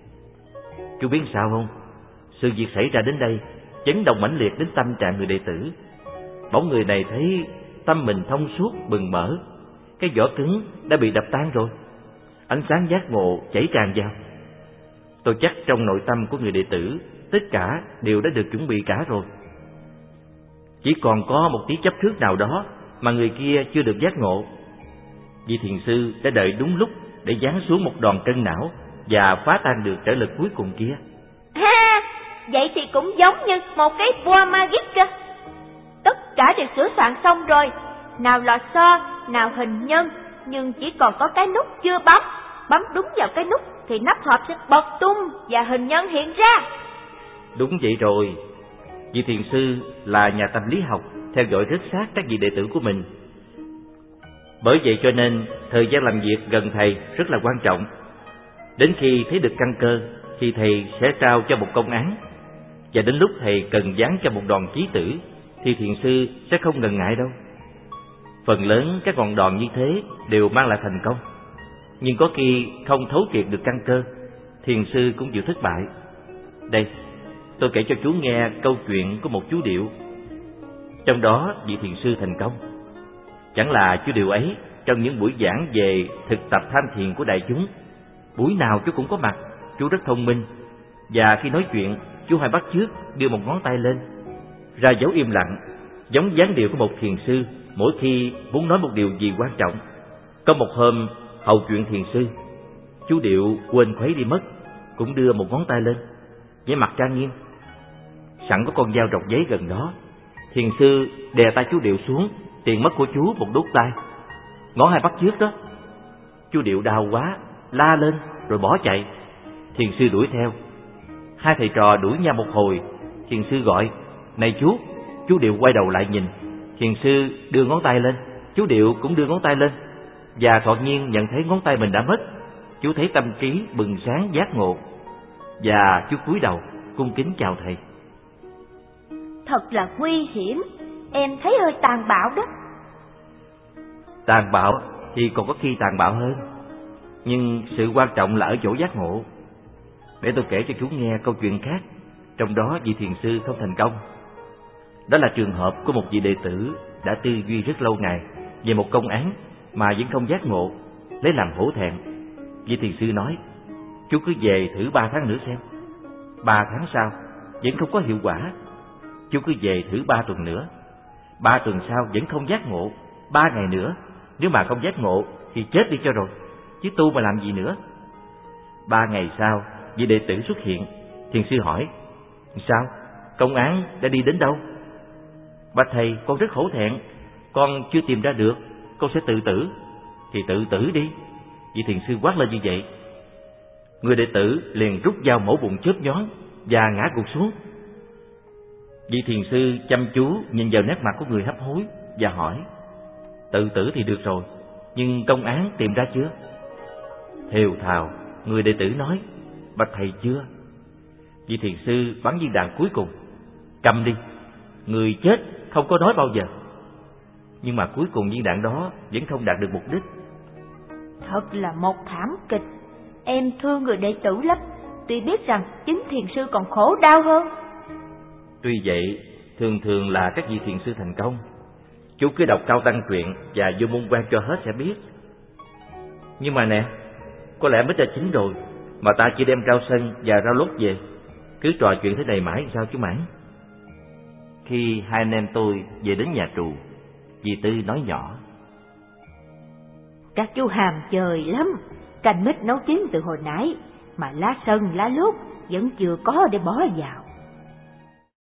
Chú biết sao không? Sự việc xảy ra đến đây chấn động mãnh liệt đến tâm trạng người đệ tử. Bỗng người này thấy tâm mình thông suốt bừng mở, cái vỏ cứng đã bị đập tan rồi, ánh sáng giác ngộ chảy tràn vào. Tôi chắc trong nội tâm của người đệ tử tất cả đều đã được chuẩn bị cả rồi. Chỉ còn có một tí chấp trước nào đó mà người kia chưa được giác ngộ. Vị thiền sư đã đợi đúng lúc để giáng xuống một đòn cân não và phá tan được trở lực cuối cùng kia. Ha, vậy thì cũng giống như một cái boa magic cơ. Tất cả đều sửa soạn xong rồi, nào lò xo, nào hình nhân, nhưng chỉ còn có cái nút chưa bấm. Bấm đúng vào cái nút thì nắp hộp sẽ bật tung và hình nhân hiện ra. Đúng vậy rồi. Vị thiền sư là nhà tâm lý học, theo dõi rất sát các vị đệ tử của mình. Bởi vậy cho nên thời gian làm việc gần thầy rất là quan trọng. Đến khi thấy được căn cơ thì thầy sẽ trao cho một công án, và đến lúc thầy cần dán cho một đòn chí tử thì thiền sư sẽ không ngần ngại đâu. Phần lớn các ngọn đòn như thế đều mang lại thành công, nhưng có khi không thấu triệt được căn cơ, thiền sư cũng chịu thất bại. Đây, tôi kể cho chú nghe câu chuyện của một chú điệu. Trong đó vị thiền sư thành công. Chẳng là chú điệu ấy trong những buổi giảng về thực tập tham thiền của đại chúng, buổi nào chú cũng có mặt. Chú rất thông minh, và khi nói chuyện chú hay bắt chước đưa một ngón tay lên, ra dấu im lặng, giống dáng điệu của một thiền sư mỗi khi muốn nói một điều gì quan trọng. Có một hôm hầu chuyện thiền sư, chú điệu quên khuấy đi mất, cũng đưa một ngón tay lên, với mặt trang nghiêm. Sẵn có con dao rọc giấy gần đó, thiền sư đè tay chú điệu xuống, tiền mất của chú một đốt tay. Ngón hai bắt chước đó. Chú điệu đau quá, la lên rồi bỏ chạy. Thiền sư đuổi theo. Hai thầy trò đuổi nhau một hồi, thiền sư gọi: "Này chú!" Chú điệu quay đầu lại nhìn. Thiền sư đưa ngón tay lên, chú điệu cũng đưa ngón tay lên, và đột nhiên nhận thấy ngón tay mình đã mất. Chú thấy tâm trí bừng sáng giác ngộ, và chú cúi đầu cung kính chào thầy. Thật là nguy hiểm, em thấy hơi tàn bạo đó. Tàn bạo thì còn có khi tàn bạo hơn, nhưng sự quan trọng là ở chỗ giác ngộ. Để tôi kể cho chú nghe câu chuyện khác, trong đó vị thiền sư không thành công. Đó là trường hợp của một vị đệ tử đã tư duy rất lâu ngày về một công án mà vẫn không giác ngộ, lấy làm hổ thẹn. Vị thiền sư nói: "Chú cứ về thử ba tháng nữa xem." Ba tháng sau vẫn không có hiệu quả. Chú cứ về thử ba tuần nữa. Ba tuần sau vẫn không giác ngộ. Ba ngày nữa, nếu mà không giác ngộ thì chết đi cho rồi, chứ tu mà làm gì nữa. Ba ngày sau, vị đệ tử xuất hiện. Thiền sư hỏi: "Sao? Công án đã đi đến đâu?" "Bạch thầy, con rất hổ thẹn, con chưa tìm ra được, con sẽ tự tử." "Thì tự tử đi." Vị thiền sư quát lên như vậy. Người đệ tử liền rút dao mổ bụng chớp nhoáng và ngã gục xuống. Vị thiền sư chăm chú nhìn vào nét mặt của người hấp hối và hỏi: "Tự tử thì được rồi, nhưng công án tìm ra chưa?" Thều thào, người đệ tử nói: "Bạch thầy, chưa." Vị thiền sư bắn viên đạn cuối cùng: "Cầm đi, người chết không có nói bao giờ." Nhưng mà cuối cùng viên đạn đó vẫn không đạt được mục đích. Thật là một thảm kịch. Em thương người đệ tử lắm, tuy biết rằng chính thiền sư còn khổ đau hơn. Tuy vậy, thường thường là các vị thiền sư thành công. Chú cứ đọc Cao Tăng truyện và vô môn quan cho hết sẽ biết. Nhưng mà nè, có lẽ mới ra chín rồi mà ta chỉ đem rau sân và rau lốt về. Cứ trò chuyện thế này mãi sao chú Mãn? Khi hai anh em tôi về đến nhà trù, dì Tư nói nhỏ: "Các chú hàm chơi lắm, canh mít nấu chín từ hồi nãy mà lá sân lá lốt vẫn chưa có để bỏ vào.